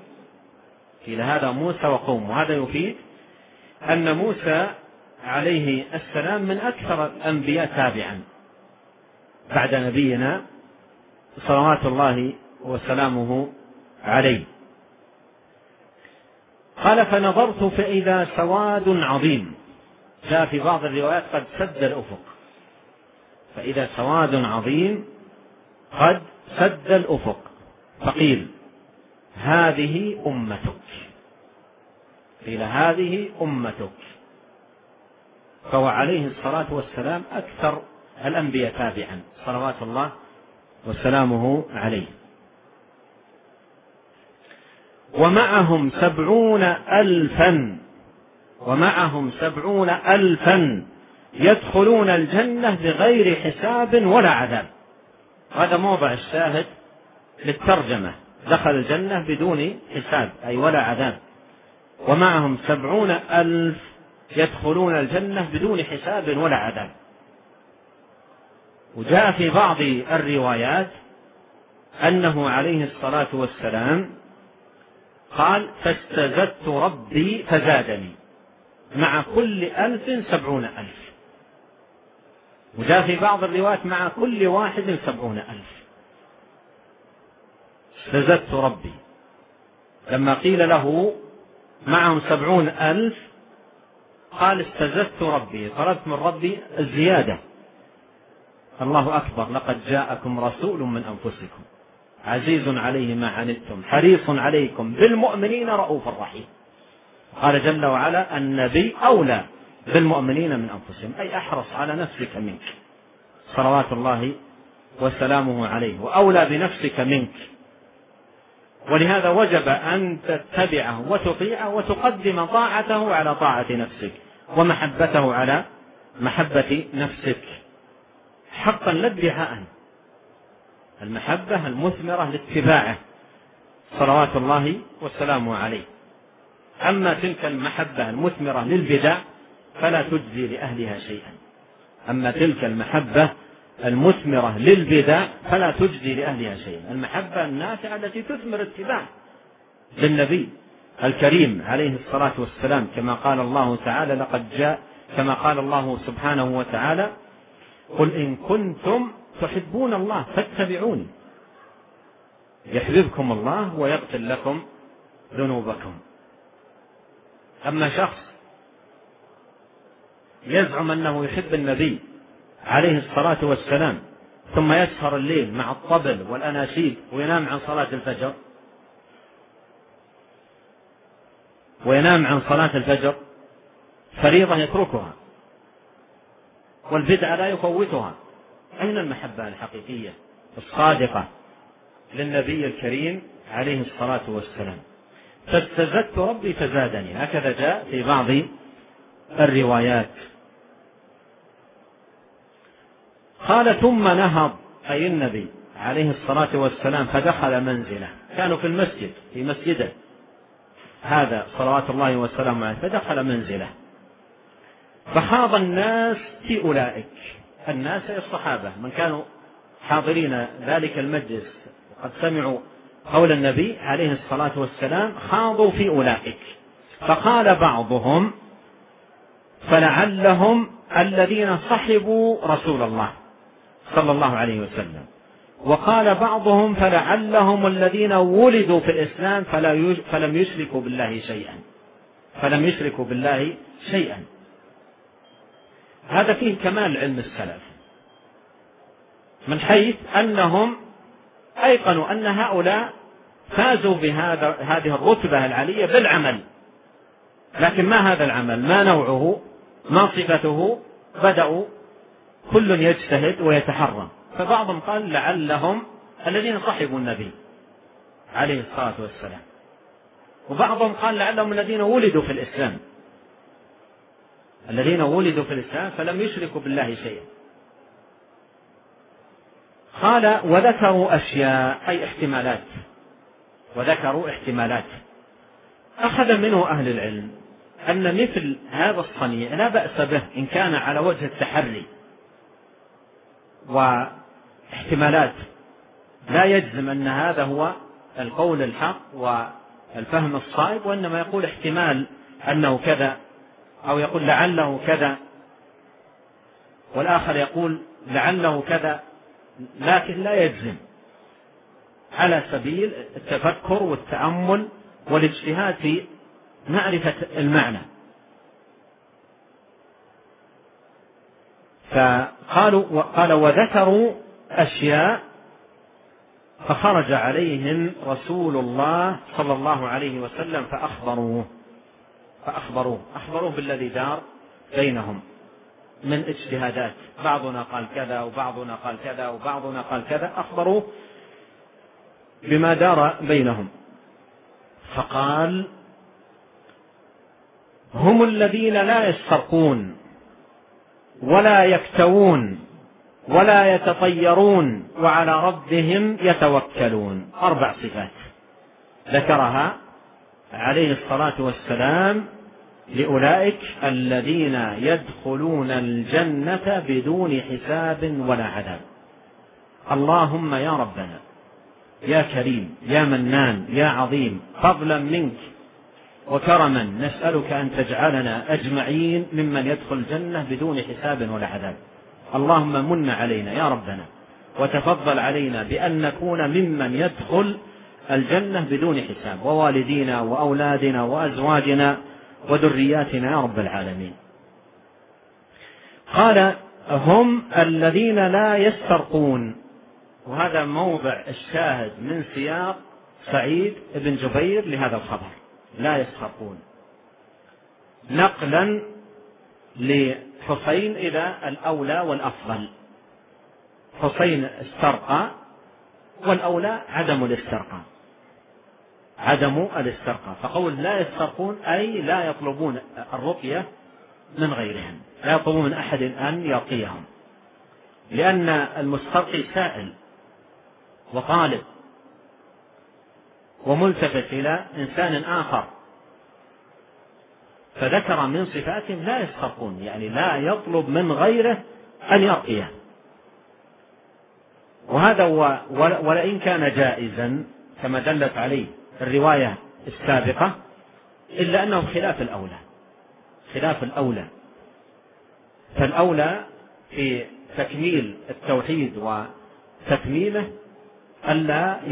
هذا يفيد أن موسى عليه السلام من أكثر الأنبياء تابعا بعد نبينا صلوات الله وسلامه عليه. قال: فنظرت فإذا سواد عظيم. جاء في بعض الروايات قد سد الأفق. فإذا سواد عظيم قد سد الأفق. فقيل: هذه أمتك. فهو عليه الصلاة والسلام أكثر الأنبياء تابعا صلوات الله وسلامه عليه. ومعهم 70,000 يدخلون الجنة بغير حساب ولا عذاب. هذا موضع الشاهد للترجمة، دخل الجنة بدون حساب أي ولا عذاب. ومعهم 70,000 يدخلون الجنة بدون حساب ولا عذاب. وجاء في بعض الروايات أنه عليه الصلاة والسلام قال: فاستزدت ربي فزادني، مع كل 1000 70,000. وجاء في بعض الروايات مع كل واحد 70,000. استزدت ربي. لما قيل له معهم 70,000 قال: استزدت ربي، طلبت من ربي الزيادة. الله أكبر، لقد جاءكم رسول من أنفسكم عزيز عليه ما عنتم حريص عليكم بالمؤمنين رؤوف رحيم. قال جل وعلا: النبي أولى بالمؤمنين من أنفسهم، أي أحرص على نفسك منك صلوات الله وسلامه عليه، وأولى بنفسك منك. ولهذا وجب أن تتبعه وتطيعه وتقدم طاعته على طاعة نفسك، ومحبته على محبة نفسك، حقا لا ادعاء. المحبة المثمرة لاتباعه صلوات الله وسلامه عليه. أما تلك المحبة المثمرة للبدع فلا تجزي لأهلها شيئا أما تلك المحبة المثمرة للبدع فلا تجدي لأهلها شيئا. المحبة النافعة التي تثمر اتباع للنبي الكريم عليه الصلاة والسلام، كما قال الله تعالى كما قال الله سبحانه وتعالى: قل إن كنتم تحبون الله فاتبعوني يحببكم الله ويغفر لكم ذنوبكم. أما شخص يزعم أنه يحب النبي عليه الصلاة والسلام ثم يسهر الليل مع الطبل والأناشيد وينام عن صلاة الفجر فريضة يتركها والبدعة لا يفوتها، أين المحبة الحقيقية الصادقة للنبي الكريم عليه الصلاة والسلام؟ فاستزدت ربي فزادني، هكذا جاء في بعض الروايات. قال: ثم نهض، أي النبي عليه الصلاة والسلام، فدخل منزله. كانوا في المسجد، في مسجده هذا صلوات الله وسلامه عليه، فدخل منزله فخاض الناس في أولئك. الناس الصحابة من كانوا حاضرين ذلك المجلس وقد سمعوا قول النبي عليه الصلاة والسلام خاضوا في أولئك. فقال بعضهم: فلعلهم الذين صحبوا رسول الله صلى الله عليه وسلم. وقال بعضهم: فلعلهم الذين ولدوا في الإسلام فلم يشركوا بالله شيئا. هذا فيه كمال علم السلف، من حيث أنهم أيقنوا أن هؤلاء فازوا بهذه الرتبة العالية بالعمل، لكن ما هذا العمل، ما نوعه، ما صفته، بدأوا كل يجتهد ويتحرى. فبعضهم قال: لعلهم الذين صحبوا النبي عليه الصلاة والسلام، وبعضهم قال: لعلهم الذين ولدوا في الإسلام فلم يشركوا بالله شيئا. قال: وذكروا أشياء، أي احتمالات، أخذ منه أهل العلم أن مثل هذا الصنيع لا بأس به إن كان على وجه التحري واحتمالات، لا يجزم أن هذا هو القول الحق والفهم الصائب، وإنما يقول احتمال أنه كذا، أو يقول لعله كذا، والآخر يقول لعله كذا، لكن لا يجزم، على سبيل التفكر والتأمل والاجتهاد في معرفة المعنى. قال: وذكروا أشياء فخرج عليهم رسول الله صلى الله عليه وسلم فأخبروه بالذي دار بينهم من اجتهادات، بعضنا قال كذا وبعضنا قال كذا وبعضنا قال كذا، أخبروه بما دار بينهم. فقال: هم الذين لا يسترقون ولا يكتوون ولا يتطيرون وعلى ربهم يتوكلون. 4 صفات ذكرها عليه الصلاة والسلام لأولئك الذين يدخلون الجنة بدون حساب ولا عذاب. اللهم يا ربنا يا كريم يا منان يا عظيم، فضلا منك وكرما نسألك أن تجعلنا أجمعين ممن يدخل الجنة بدون حساب ولا عذاب. اللهم من علينا يا ربنا وتفضل علينا بأن نكون ممن يدخل الجنة بدون حساب، ووالدينا وأولادنا وأزواجنا وذرياتنا يا رب العالمين. قال: هم الذين لا يسترقون، وهذا موضع الشاهد من سياق سعيد بن جبير لهذا الخبر، لا يسترقون، نقلا لحسين إلى الأولى والأفضل. حسين استرقى، والأولى عدم الاسترقاء. فقول لا يسترقون أي لا يطلبون الرقية من غيرهم، لا يطلبون من أحد أن يرقيهم، لأن المسترقي سائل وطالب وملتفت إلى إنسان آخر. فذكر من صفاتهم لا يسترقون، يعني لا يطلب من غيره أن يرقيه، وهذا ولئن كان جائزا كما دلت عليه الرواية السابقة إلا أنه خلاف الأولى. فالأولى في تكميل التوحيد وتكميله ألا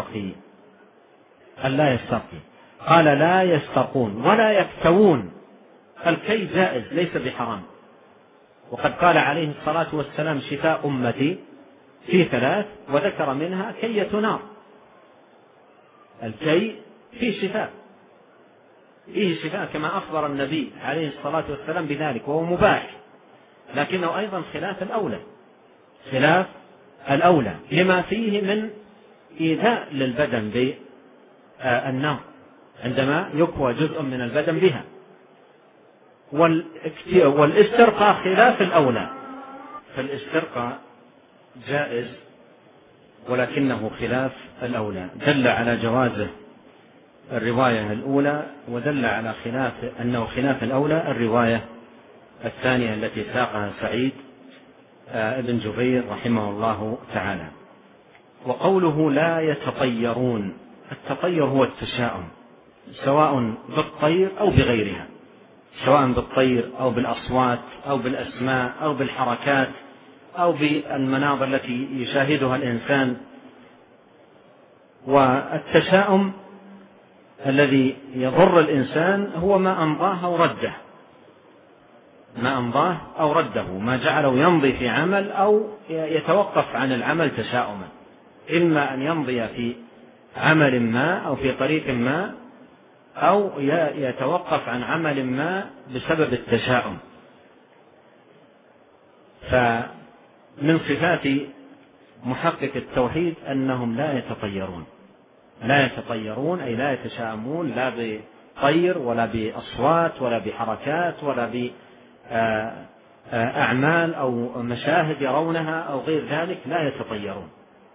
يسترقي. قال لا يسترقون ولا يكتوون. الكي جائز ليس بحرام، وقد قال عليه الصلاة والسلام شفاء أمتي في 3 وذكر منها كية نار. الكي فيه شفاء كما أخبر النبي عليه الصلاة والسلام بذلك، وهو مباح، لكنه أيضا خلاف الأولى لما فيه من إيذاء للبدن بالنار عندما يكوى جزء من البدن بها. والاسترقاء خلاف الأولى، فالاسترقاء جائز ولكنه خلاف الأولى. دل على جوازه الرواية الأولى، ودل على أنه خلاف الأولى الرواية الثانية التي ساقها سعيد ابن جبير رحمه الله تعالى. وقوله لا يتطيرون، التطير هو التشاؤم، سواء بالطير أو بغيرها، سواء بالطير أو بالأصوات أو بالأسماء أو بالحركات أو بالمناظر التي يشاهدها الإنسان. والتشاؤم الذي يضر الإنسان هو ما أمضاه أو رده، ما جعله يمضي في عمل أو يتوقف عن العمل تشاؤما، إما أن يمضي في عمل ما أو في طريق ما، أو يتوقف عن عمل ما بسبب التشاؤم. فمن صفات محقق التوحيد أنهم لا يتطيرون أي لا يتشاءمون، لا بطير ولا بأصوات ولا بحركات ولا بأعمال أو مشاهد يرونها أو غير ذلك، لا يتطيرون.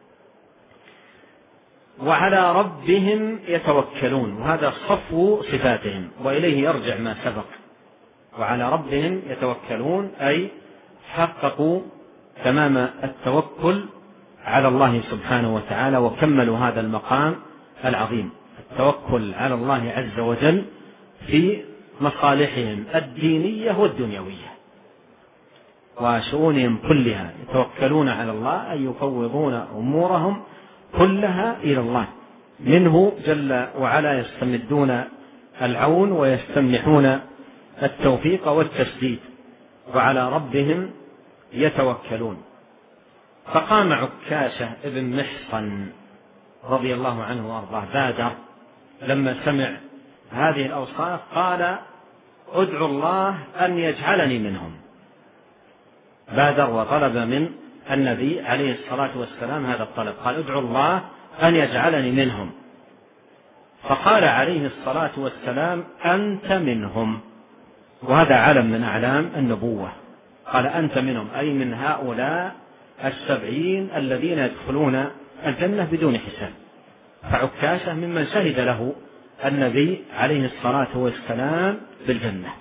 وعلى ربهم يتوكلون، وهذا صفو صفاتهم وإليه يرجع ما سبق. وعلى ربهم يتوكلون أي حققوا تمام التوكل على الله سبحانه وتعالى، وكملوا هذا المقام العظيم، التوكل على الله عز وجل في مصالحهم الدينية والدنيوية وشؤونهم كلها. يتوكلون على الله أي يفوضون أمورهم كلها إلى الله، منه جل وعلا يستمدون العون ويستمنحون التوفيق والتسديد. وعلى ربهم يتوكلون. فقام عكاشة ابن محصن رضي الله عنه وارضاه بادر لما سمع هذه الأوصاف، قال ادعوا الله أن يجعلني منهم. بادر وطلب من النبي عليه الصلاة والسلام هذا الطلب، قال ادعوا الله أن يجعلني منهم. فقال عليه الصلاة والسلام أنت منهم، وهذا علم من أعلام النبوة. قال أنت منهم أي من هؤلاء 70 الذين يدخلون الجنة بدون حساب. فعكاشة ممن شهد له النبي عليه الصلاة والسلام بالجنة،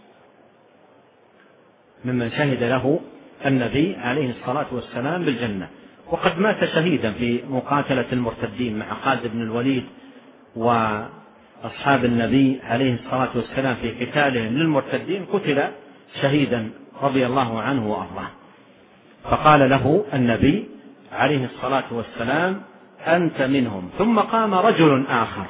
ممن شهد له النبي عليه الصلاة والسلام بالجنة. وقد مات شهيدا في مقاتلة المرتدين مع خالد بن الوليد وأصحاب النبي عليه الصلاة والسلام في قتالهم للمرتدين، قتل شهيدا رضي الله عنه وأرضاه. فقال له النبي عليه الصلاة والسلام أنت منهم. ثم قام رجل آخر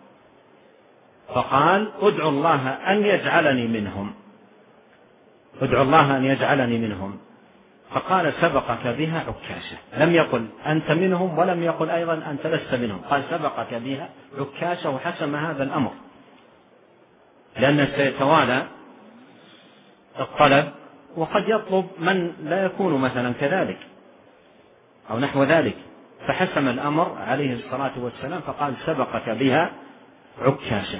فقال ادعوا الله أن يجعلني منهم، ادعوا الله أن يجعلني منهم. فقال سبقك بها عكاشة، لم يقل أنت منهم ولم يقل أيضا أنت لست منهم، قال سبقك بها عكاشة، وحسم هذا الأمر، لأنه سيتوالى الطلب وقد يطلب من لا يكون مثلا كذلك أو نحو ذلك، فحسم الأمر عليه الصلاة والسلام فقال سبقك بها عكاشة.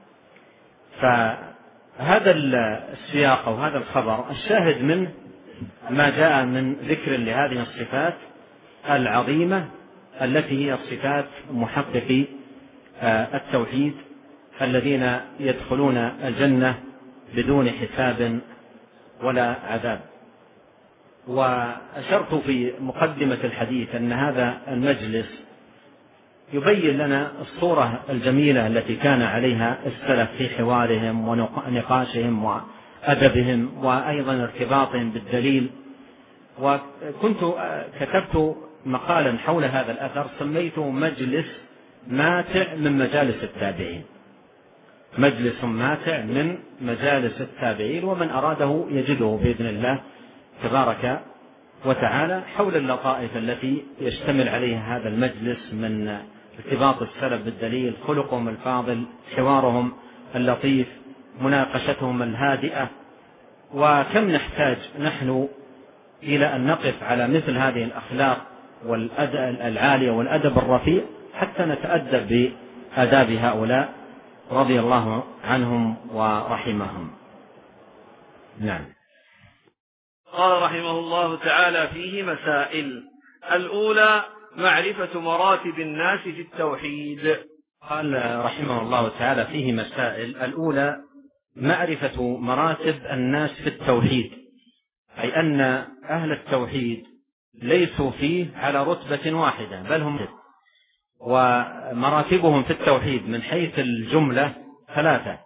فهذا السياق أو هذا الخبر الشاهد منه ما جاء من ذكر لهذه الصفات العظيمة التي هي صفات محققي التوحيد الذين يدخلون الجنة بدون حساب ولا عذاب. وأشرت في مقدمة الحديث أن هذا المجلس يبين لنا الصورة الجميلة التي كان عليها السلف في حوارهم ونقاشهم وأدبهم وأيضا ارتباطهم بالدليل. وكنت كتبت مقالا حول هذا الأثر سميته مجلس ماتع من مجالس التابعين، مجلس ماتع من مجالس التابعين، ومن أراده يجده بإذن الله تبارك وتعالى حول اللطائف التي يشتمل عليها هذا المجلس من ارتباط السلف بالدليل، خلقهم الفاضل، حوارهم اللطيف، مناقشتهم الهادئة. وكم نحتاج نحن إلى أن نقف على مثل هذه الأخلاق والأدب العالية والأدب الرفيع حتى نتأدب بآداب هؤلاء رضي الله عنهم ورحمهم. نعم. قال رحمه الله تعالى فيه مسائل. الأولى معرفة مراتب الناس في التوحيد. قال رحمه الله تعالى فيه مسائل. الأولى معرفة مراتب الناس في التوحيد، أي أن أهل التوحيد ليسوا فيه على رتبة واحدة، بل هم ومراتبهم في التوحيد من حيث الجملة ثلاثة.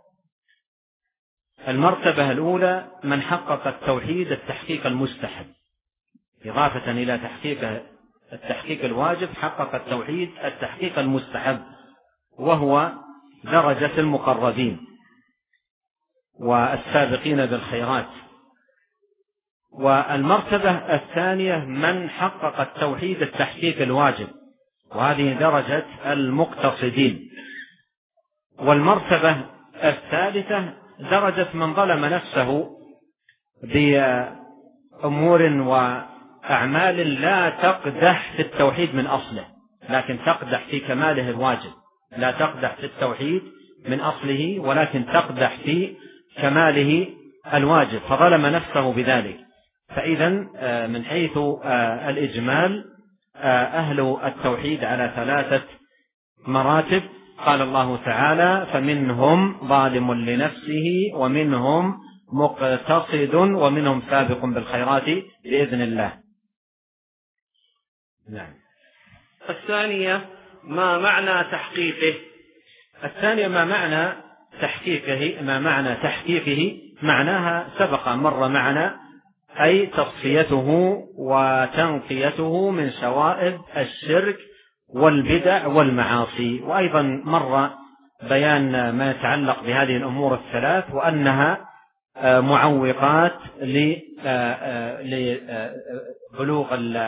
المرتبة الأولى من حقق التوحيد التحقيق المستحب، إضافة إلى التحقيق الواجب حقق التوحيد التحقيق المستحب، وهو درجة المقربين والسابقين بالخيرات. والمرتبة الثانية من حقق التوحيد التحقيق الواجب، وهذه درجة المقتصدين. والمرتبة الثالثة درجة من ظلم نفسه بأمور وأعمال لا تقدح في التوحيد من أصله، لكن تقدح في كماله الواجب. لا تقدح في التوحيد من أصله، ولكن تقدح في كماله الواجب، فظلم نفسه بذلك. فإذا من حيث الإجمال أهل التوحيد على ثلاثة مراتب. قال الله تعالى: فمنهم ظالم لنفسه ومنهم مقتصد ومنهم سابق بالخيرات بإذن الله. نعم. الثانية ما معنى تحقيقه. الثانية ما معنى تحقيقه معناها سبق مر معنا، أي تصفيته وتنقيته من شوائب الشرك والبدع والمعاصي. وأيضا مر بيان ما يتعلق بهذه الأمور الثلاث، وأنها معوقات لبلوغ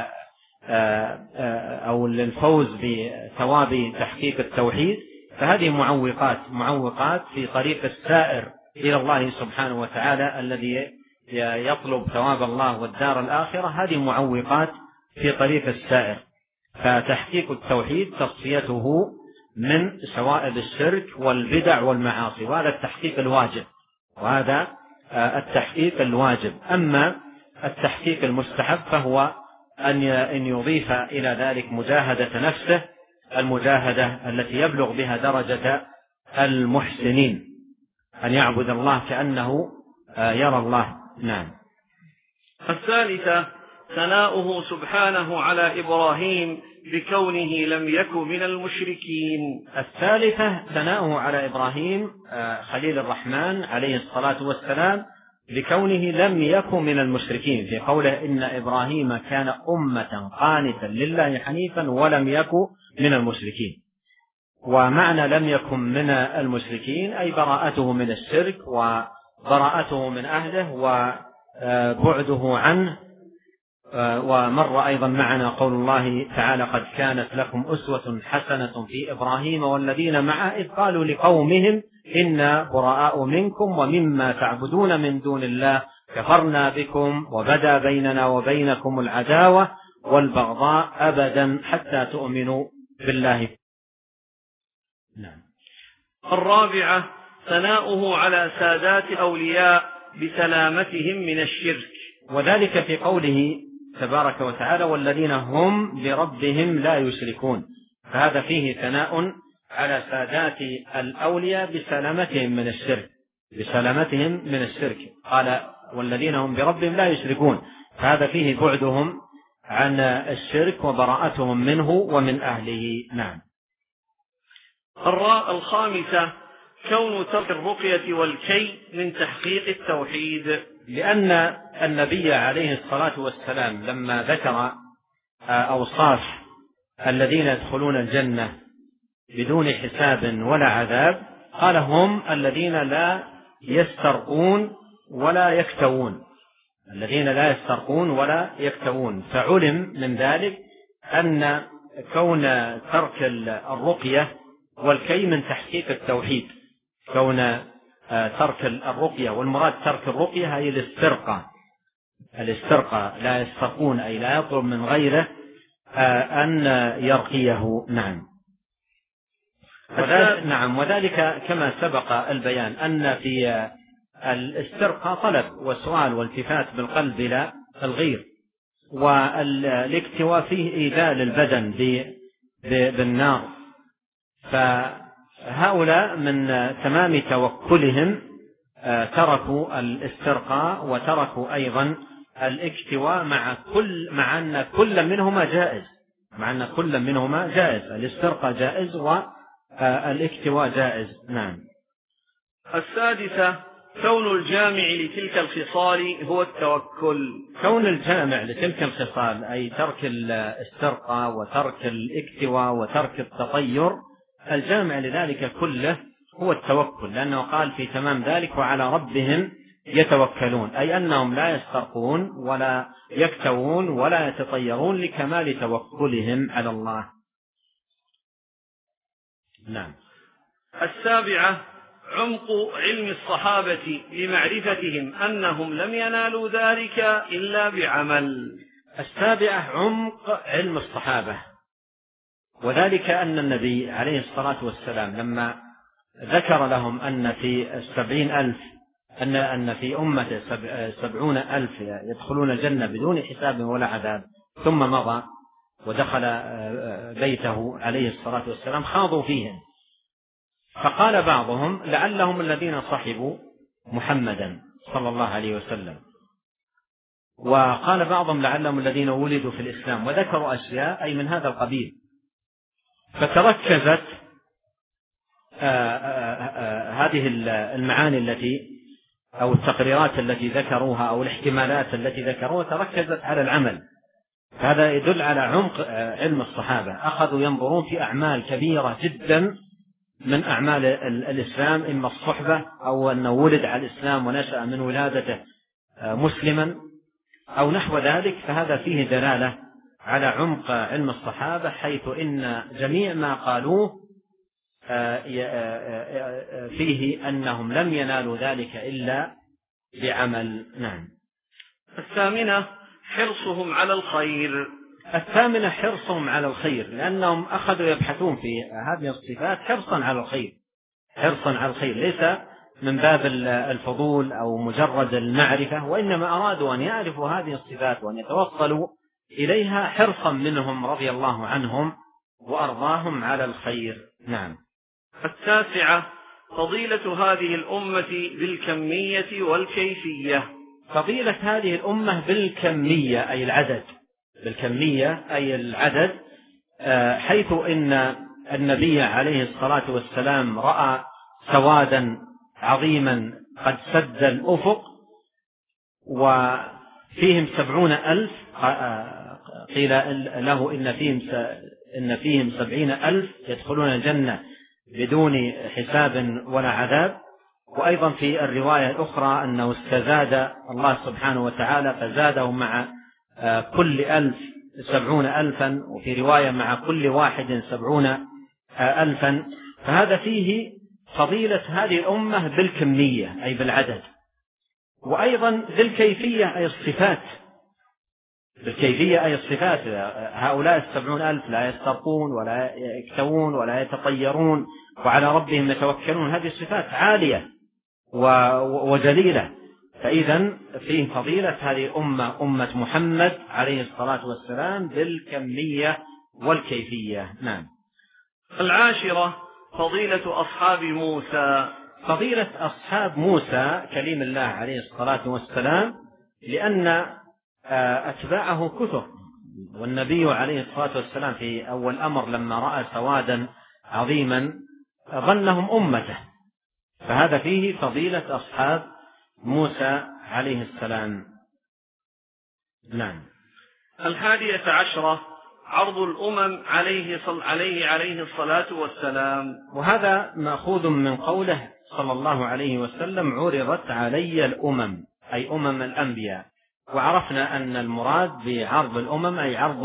أو للفوز بثواب تحقيق التوحيد. فهذه معوقات في طريق السائر إلى الله سبحانه وتعالى الذي يطلب ثواب الله والدار الآخرة. هذه معوقات في طريق السائر. فتحقيق التوحيد تصفيته من شوائب الشرك والبدع والمعاصي، وهذا التحقيق الواجب. أما التحقيق المستحب فهو أن يضيف إلى ذلك مجاهدة نفسه، المجاهدة التي يبلغ بها درجة المحسنين، أن يعبد الله كأنه يرى الله. نعم. الثالثة ثناؤه سبحانه على إبراهيم بكونه لم يك من المشركين. الثالثة ثناؤه على إبراهيم خليل الرحمن عليه الصلاة والسلام بكونه لم يك من المشركين، في قوله: إن إبراهيم كان أمة قانتا لله حنيفا ولم يك من المشركين. ومعنى لم يكن من المشركين أي براءته من الشرك وبراءته من أهله وبعده عنه. ومر أيضا معنا قول الله تعالى: قد كانت لكم أسوة حسنة في إبراهيم والذين معه إذ قالوا لقومهم إنا براء منكم ومما تعبدون من دون الله كفرنا بكم وبدا بيننا وبينكم العداوة والبغضاء أبدا حتى تؤمنوا بالله. نعم. الرابعة ثناؤه على سادات أولياء بسلامتهم من الشرك، وذلك في قوله تبارك وتعالى: والذين هم بربهم لا يشركون. فهذا فيه ثناء على سادات الأولياء بسلامتهم من الشرك. قال والذين هم بربهم لا يشركون، فهذا فيه بعدهم عن الشرك وبراءتهم منه ومن أهله. نعم. الخامسة كون ترك الرقية والكي من تحقيق التوحيد، لأن النبي عليه الصلاة والسلام لما ذكر أوصاف الذين يدخلون الجنة بدون حساب ولا عذاب قال هم الذين لا يسترقون ولا يكتوون، الذين لا يسترقون ولا يكتوون. فعلم من ذلك أن كون ترك الرقية والكي من تحقيق التوحيد، كون ترك الرقية، والمراد ترك الرقية هي الاسترقاء، لا يسترقون أي لا يطلب من غيره أن يرقيه. نعم. وذلك كما سبق البيان أن في الاسترقاء طلب وسؤال والتفات بالقلب إلى الغير، والاكتواء فيه إيذاء للبدن بالنار. فهؤلاء من تمام توكلهم تركوا الاسترقاء وتركوا أيضا الاكتواء، مع أن كل منهما جائز، الاسترقاء جائز والاكتواء جائز. نعم. السادسة كون الجامع لتلك الخصال هو التوكل، كون الجامع لتلك الخصال أي ترك الاسترقاء وترك الاكتواء وترك التطير، الجامع لذلك كله هو التوكل، لأنه قال في تمام ذلك وعلى ربهم يتوكلون، أي أنهم لا يسترقون ولا يكتوون ولا يتطيرون لكمال توكلهم على الله. نعم. السابعة عمق علم الصحابة لمعرفتهم أنهم لم ينالوا ذلك إلا بعمل. السابعة عمق علم الصحابة، وذلك أن النبي عليه الصلاة والسلام لما ذكر لهم أن في 70,000 أن في أمته 70,000 يدخلون الجنة بدون حساب ولا عذاب، ثم مضى ودخل بيته عليه الصلاة والسلام خاضوا فيهم، فقال بعضهم لعلهم الذين صحبوا محمدا صلى الله عليه وسلم، وقال بعضهم لعلهم الذين ولدوا في الإسلام، وذكروا أشياء أي من هذا القبيل. فتركزت هذه المعاني التي أو التقريرات التي ذكروها أو الاحتمالات التي ذكروها تركزت على العمل. هذا يدل على عمق علم الصحابة، أخذوا ينظرون في أعمال كبيرة جدا من أعمال الإسلام، إما الصحبة أو أنه ولد على الإسلام ونشأ من ولادته مسلما أو نحو ذلك، فهذا فيه دلالة على عمق علم الصحابة، حيث إن جميع ما قالوه فيه أنهم لم ينالوا ذلك إلا بعمل. نعم. الثامنة حرصهم على الخير. الثامنة حرصهم على الخير، لأنهم أخذوا يبحثون في هذه الصفات حرصا على الخير، ليس من باب الفضول أو مجرد المعرفة، وإنما أرادوا أن يعرفوا هذه الصفات وأن يتوصلوا إليها حرصا منهم رضي الله عنهم وأرضاهم على الخير. نعم. التاسعة فضيلة هذه الأمة بالكمية والكيفية. فضيلة هذه الأمة بالكمية أي العدد، حيث إن النبي عليه الصلاة والسلام رأى سوادا عظيما قد سد الأفق وفيهم 70,000، قيل له إن فيهم 70,000 يدخلون الجنة بدون حساب ولا عذاب. وأيضا في الرواية الأخرى أنه استزاد الله سبحانه وتعالى فزاده مع كل 1000 70,000، وفي رواية مع كل واحد 70,000. فهذا فيه فضيلة هذه الأمة بالكمية أي بالعدد، وأيضا بالكيفية أي الصفات. هؤلاء 70,000 لا يسترقون ولا يكتوون ولا يتطيرون وعلى ربهم يتوكلون، هذه الصفات عالية وجليلة. فإذا فيه فضيلة هذه الأمة أمة محمد عليه الصلاة والسلام بالكمية والكيفية. نعم. العاشرة فضيلة أصحاب موسى. فضيلة أصحاب موسى كليم الله عليه الصلاة والسلام، لأن أتباعه كثر، والنبي عليه الصلاة والسلام في أول أمر لما رأى سوادا عظيما ظنهم أمته، فهذا فيه فضيلة أصحاب موسى عليه السلام. نعم. 11 عرض الأمم عليه الصلاة والسلام. وهذا مأخوذ من قوله صلى الله عليه وسلم: عرضت علي الأمم، أي أمم الأنبياء. وعرفنا أن المراد بعرض الأمم أي عرض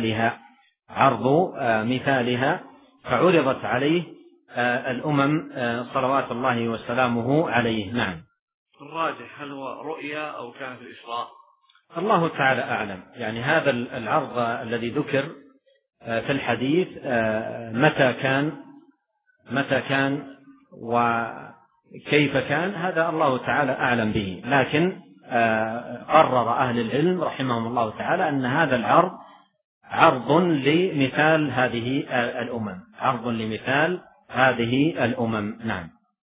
مثالها، فعرضت عليه الأمم صلوات الله وسلامه عليه. نعم. الراجح هل هو رؤيا أو كان في الإسراء؟ الله تعالى أعلم. يعني هذا العرض الذي ذكر في الحديث متى كان وكيف كان، هذا الله تعالى أعلم به، لكن قرر أهل العلم رحمهم الله تعالى أن هذا العرض عرض لمثال هذه الأمم. نعم.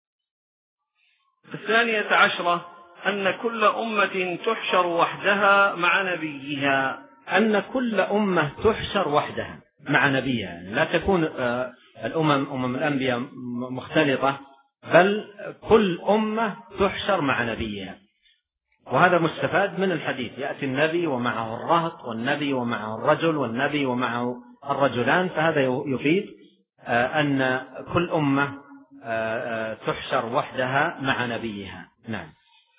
12 أن كل أمة تحشر وحدها مع نبيها. أن كل أمة تحشر وحدها مع نبيها، لا تكون أمم الأنبياء مختلطة، بل كل أمة تحشر مع نبيها. وهذا مستفاد من الحديث، يأتي النبي ومعه الرهط، والنبي ومعه الرجل، والنبي ومعه الرجلان، فهذا يفيد أن كل أمة تحشر وحدها مع نبيها. نعم.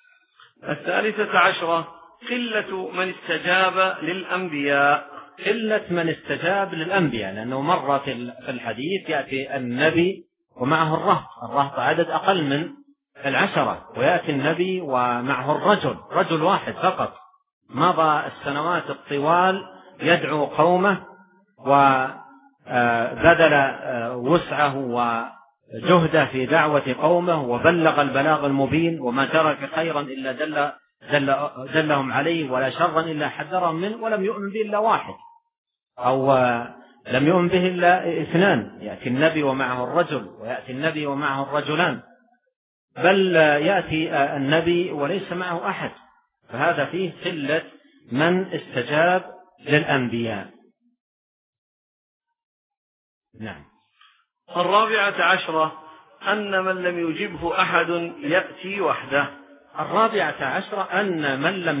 13 قلة من استجاب للأنبياء. قلة من استجاب للأنبياء، لأنه مرة في الحديث يأتي النبي ومعه الرهط عدد أقل من 10، ويأتي النبي ومعه رجل واحد فقط. مضى السنوات الطوال يدعو قومه وبذل وسعه وجهده في دعوة قومه وبلغ البلاغ المبين، وما ترك خيرا إلا دلهم عليه، ولا شرا إلا حذرهم منه، ولم يؤمن به إلا واحد، أو لم يؤمن به إلا 2. يأتي النبي ومعه الرجل، ويأتي النبي ومعه الرجلان، بل يأتي النبي وليس معه أحد، فهذا فيه قلة من استجاب للأنبياء. نعم. 14 أن من لم يجبه أحد يأتي وحده. 14 أن من لم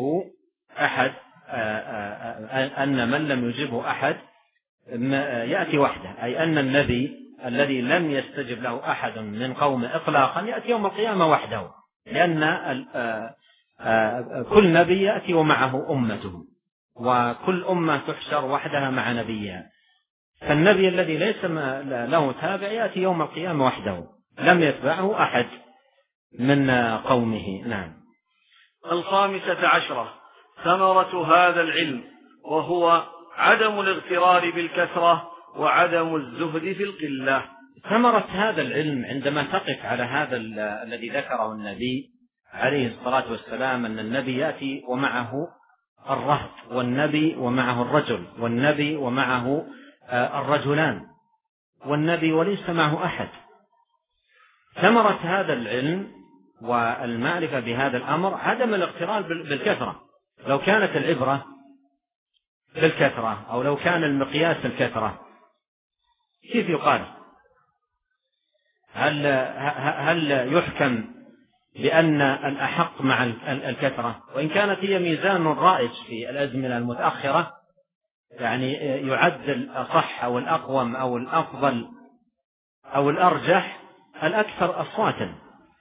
يجبه أحد يأتي وحده، أي أن النبي الذي لم يستجب له أحد من قومه إطلاقا يأتي يوم القيامة وحده، لأن كل نبي يأتي ومعه أمته، وكل أمة تحشر وحدها مع نبيها، فالنبي الذي ليس له تابع يأتي يوم القيامة وحده، لم يتبعه أحد من قومه. نعم. 15 ثمرة هذا العلم، وهو عدم الاغترار بالكثرة وعدم الزهد في القلة. ثمرة هذا العلم عندما تقف على هذا الذي ذكره النبي عليه الصلاة والسلام، أن النبي يأتي ومعه الرهط، والنبي ومعه الرجل، والنبي ومعه الرجلان، والنبي وليس معه أحد. ثمرة هذا العلم والمعرفة بهذا الأمر عدم الاغترار بالكثرة. لو كانت العبرة بالكثرة، أو لو كان المقياس الكثرة، كيف يقال؟ هل يحكم بأن الأحق مع الكثرة؟ وإن كانت هي ميزان رائج في الأزمنة المتأخرة، يعني يعد الأصح أو الأقوم أو الأفضل أو الأرجح الأكثر أصواتا،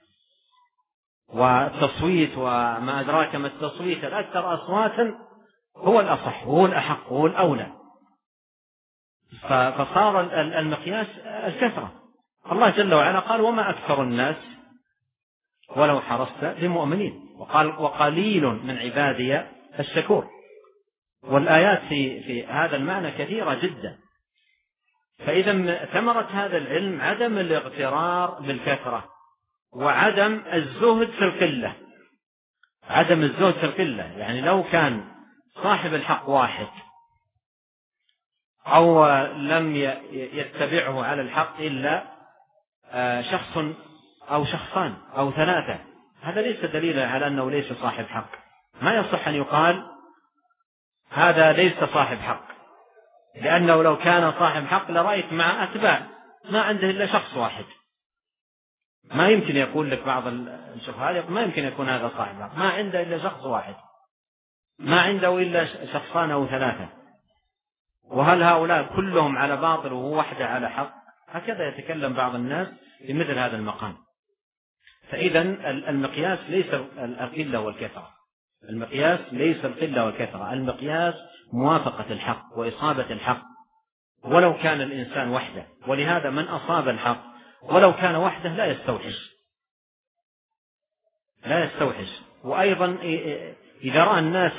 والتصويت وما أدراك ما التصويت، الأكثر أصواتا هو الأصح، هو الأحق، هو الأولى، فصار المقياس الكثرة. الله جل وعلا قال: وما أكثر الناس ولو حرصت بمؤمنين، وقال: وقليل من عبادي الشكور. والآيات في هذا المعنى كثيرة جدا. فإذا ثمرة هذا العلم عدم الاغترار بالكثرة، وعدم الزهد في القلة. عدم الزهد في القلة، يعني لو كان صاحب الحق واحد أو لم يتبعه على الحق إلا شخص أو شخصان أو ثلاثة، هذا ليس دليلا على أنه ليس صاحب حق. ما يصح أن يقال هذا ليس صاحب حق، لأنه لو كان صاحب حق لرأيت مع أتباع ما عنده إلا شخص واحد. ما يمكن يقول لك بعض الشبهات ما يمكن يكون هذا صاحب حق، ما عنده إلا شخص واحد، ما عنده إلا شخصان أو ثلاثة، وهل هؤلاء كلهم على باطل وهو وحده على حق؟ هكذا يتكلم بعض الناس في مثل هذا المقام. فإذا المقياس ليس القلة والكثرة، المقياس ليس القلة والكثرة، المقياس موافقة الحق وإصابة الحق ولو كان الإنسان وحده. ولهذا من أصاب الحق ولو كان وحده لا يستوحش. وأيضا إذا رأى الناس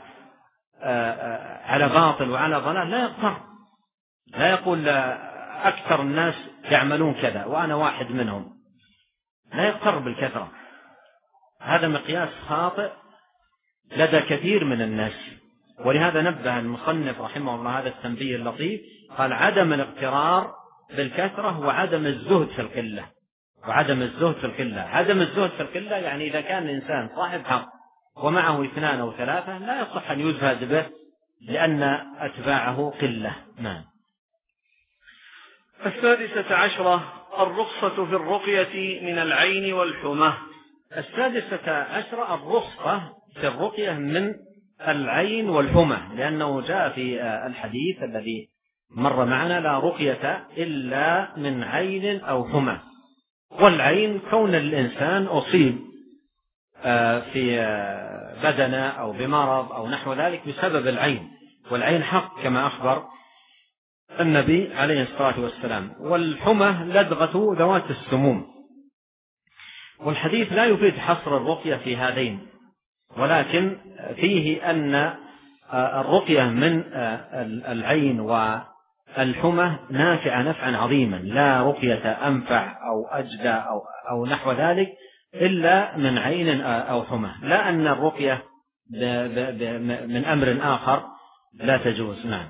على باطل وعلى ضلال لا يغتر، لا يقول أكثر الناس يعملون كذا وأنا واحد منهم، لا يغتر بالكثرة. هذا مقياس خاطئ لدى كثير من الناس. ولهذا نبه المصنف رحمه الله هذا التنبيه اللطيف، قال عدم الاغترار بالكثرة وعدم الزهد في القلة. عدم الزهد في القلة يعني إذا كان الإنسان صاحب حق ومعه 2 أو 3 لا يصح أن يزهد به لأن أتباعه قلة. نعم. 16 الرخصة في الرقية من العين والحمى. 16 الرخصة في الرقية من العين والحمى، لأنه جاء في الحديث الذي مر معنا لا رقية إلا من عين أو حمى. والعين كون الإنسان أصيب في بدنه أو بمرض أو نحو ذلك بسبب العين، والعين حق كما أخبر النبي عليه الصلاة والسلام. والحمى لدغة ذوات السموم. والحديث لا يفيد حصر الرقية في هذين، ولكن فيه أن الرقية من العين والحمى نافعة نفعا عظيما، لا رقية أنفع أو أجدى أو نحو ذلك إلا من عين أو حمى، لا أن الرقية من أمر آخر لا تجوز. نعم.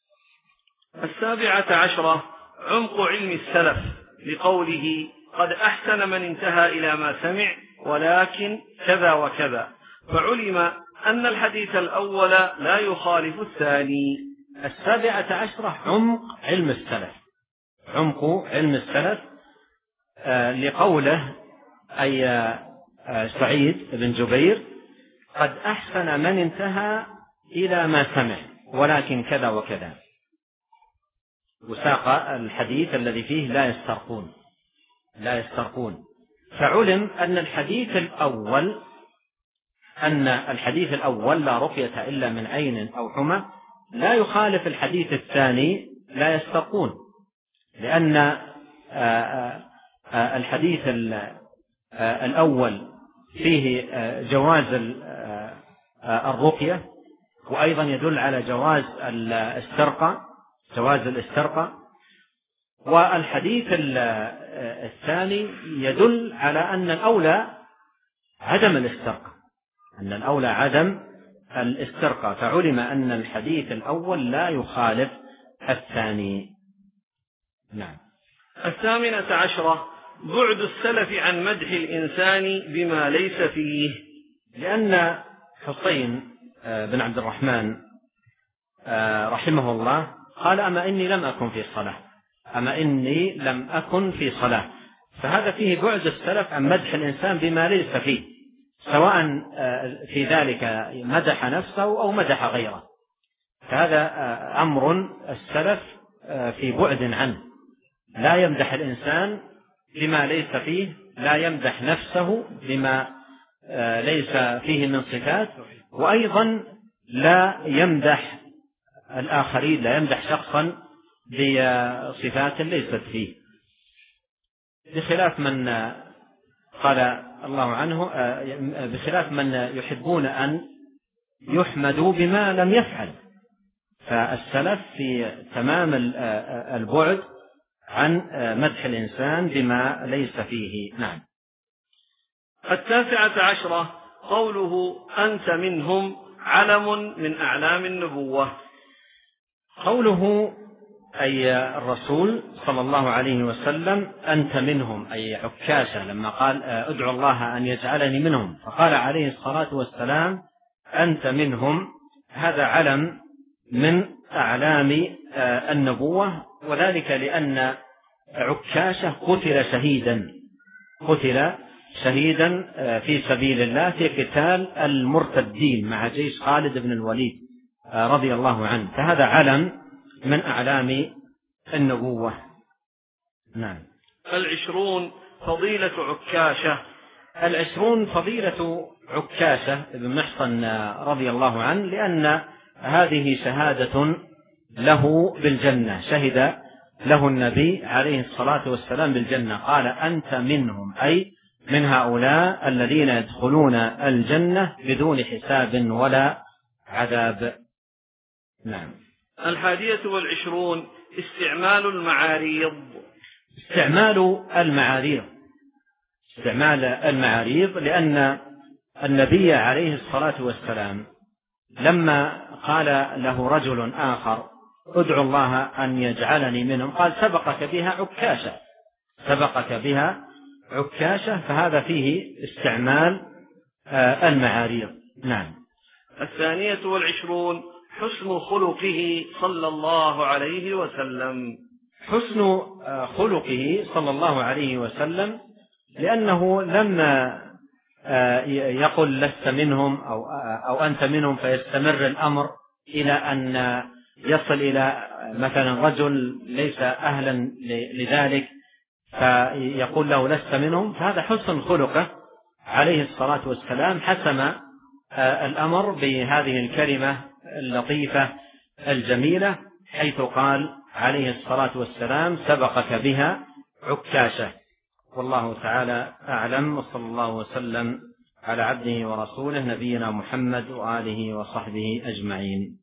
17 عمق علم السلف لقوله قد أحسن من انتهى إلى ما سمع ولكن كذا وكذا، فعلم أن الحديث الأول لا يخالف الثاني. 17 عمق علم السلف لقوله أي سعيد بن جبير قد أحسن من انتهى إلى ما سمع ولكن كذا وكذا، وساق الحديث الذي فيه لا يسترقون. فعلم أن الحديث الأول لا رقية إلا من عين أو حمى لا يخالف الحديث الثاني لا يسترقون، لأن الحديث الأول فيه جواز الرقية، وأيضا يدل على جواز الاسترقاء. والحديث الثاني يدل على أن الأولى عدم الاسترقاء، فعلم أن الحديث الأول لا يخالف الثاني. نعم. 18 بعد السلف عن مدح الإنسان بما ليس فيه، لأن حسين بن عبد الرحمن رحمه الله قال أما إني لم أكن في صلاة، فهذا فيه بعد السلف عن مدح الإنسان بما ليس فيه، سواء في ذلك مدح نفسه أو مدح غيره، فهذا أمر السلف في بعد عنه. لا يمدح الإنسان بما ليس فيه، لا يمدح نفسه بما ليس فيه من صفات، وأيضا لا يمدح الآخرين، لا يمدح شخصا بصفات ليست فيه، بخلاف من قال الله عنه بخلاف من يحبون أن يحمدوا بما لم يفعل. فالسلف في تمام البعد عن مدح الإنسان بما ليس فيه. نعم. 19 قوله أنت منهم علم من أعلام النبوة. قوله أي الرسول صلى الله عليه وسلم أنت منهم، أي عكاشة لما قال ادعو الله أن يجعلني منهم، فقال عليه الصلاة والسلام أنت منهم. هذا علم من أعلام النبوة، وذلك لأن عكاشة قتل شهيدا في سبيل الله في قتال المرتدين مع جيش خالد بن الوليد رضي الله عنه، فهذا علم من أعلام النبوة. نعم. 20 فضيلة عكاشة. 20 فضيلة عكاشة بن محصن رضي الله عنه، لأن هذه شهادة له بالجنة، شهد له النبي عليه الصلاة والسلام بالجنة، قال أنت منهم، أي من هؤلاء الذين يدخلون الجنة بدون حساب ولا عذاب. نعم. 21 استعمال المعاريض، لأن النبي عليه الصلاة والسلام لما قال له رجل آخر ادعو الله أن يجعلني منهم، قال سبقك بها عكاشة، فهذا فيه استعمال المعاريض. نعم. 22 حسن خلقه صلى الله عليه وسلم. حسن خلقه صلى الله عليه وسلم، لأنه لما يقول لست منهم أو أنت منهم فيستمر الأمر إلى أن يصل إلى مثلا رجل ليس أهلا لذلك فيقول له لست منهم، فهذا حسن خلقه عليه الصلاة والسلام، حسم الأمر بهذه الكلمة اللطيفة الجميلة، حيث قال عليه الصلاة والسلام سبقك بها عكاشة. والله تعالى أعلم، وصلى الله وسلم على عبده ورسوله نبينا محمد وآله وصحبه أجمعين.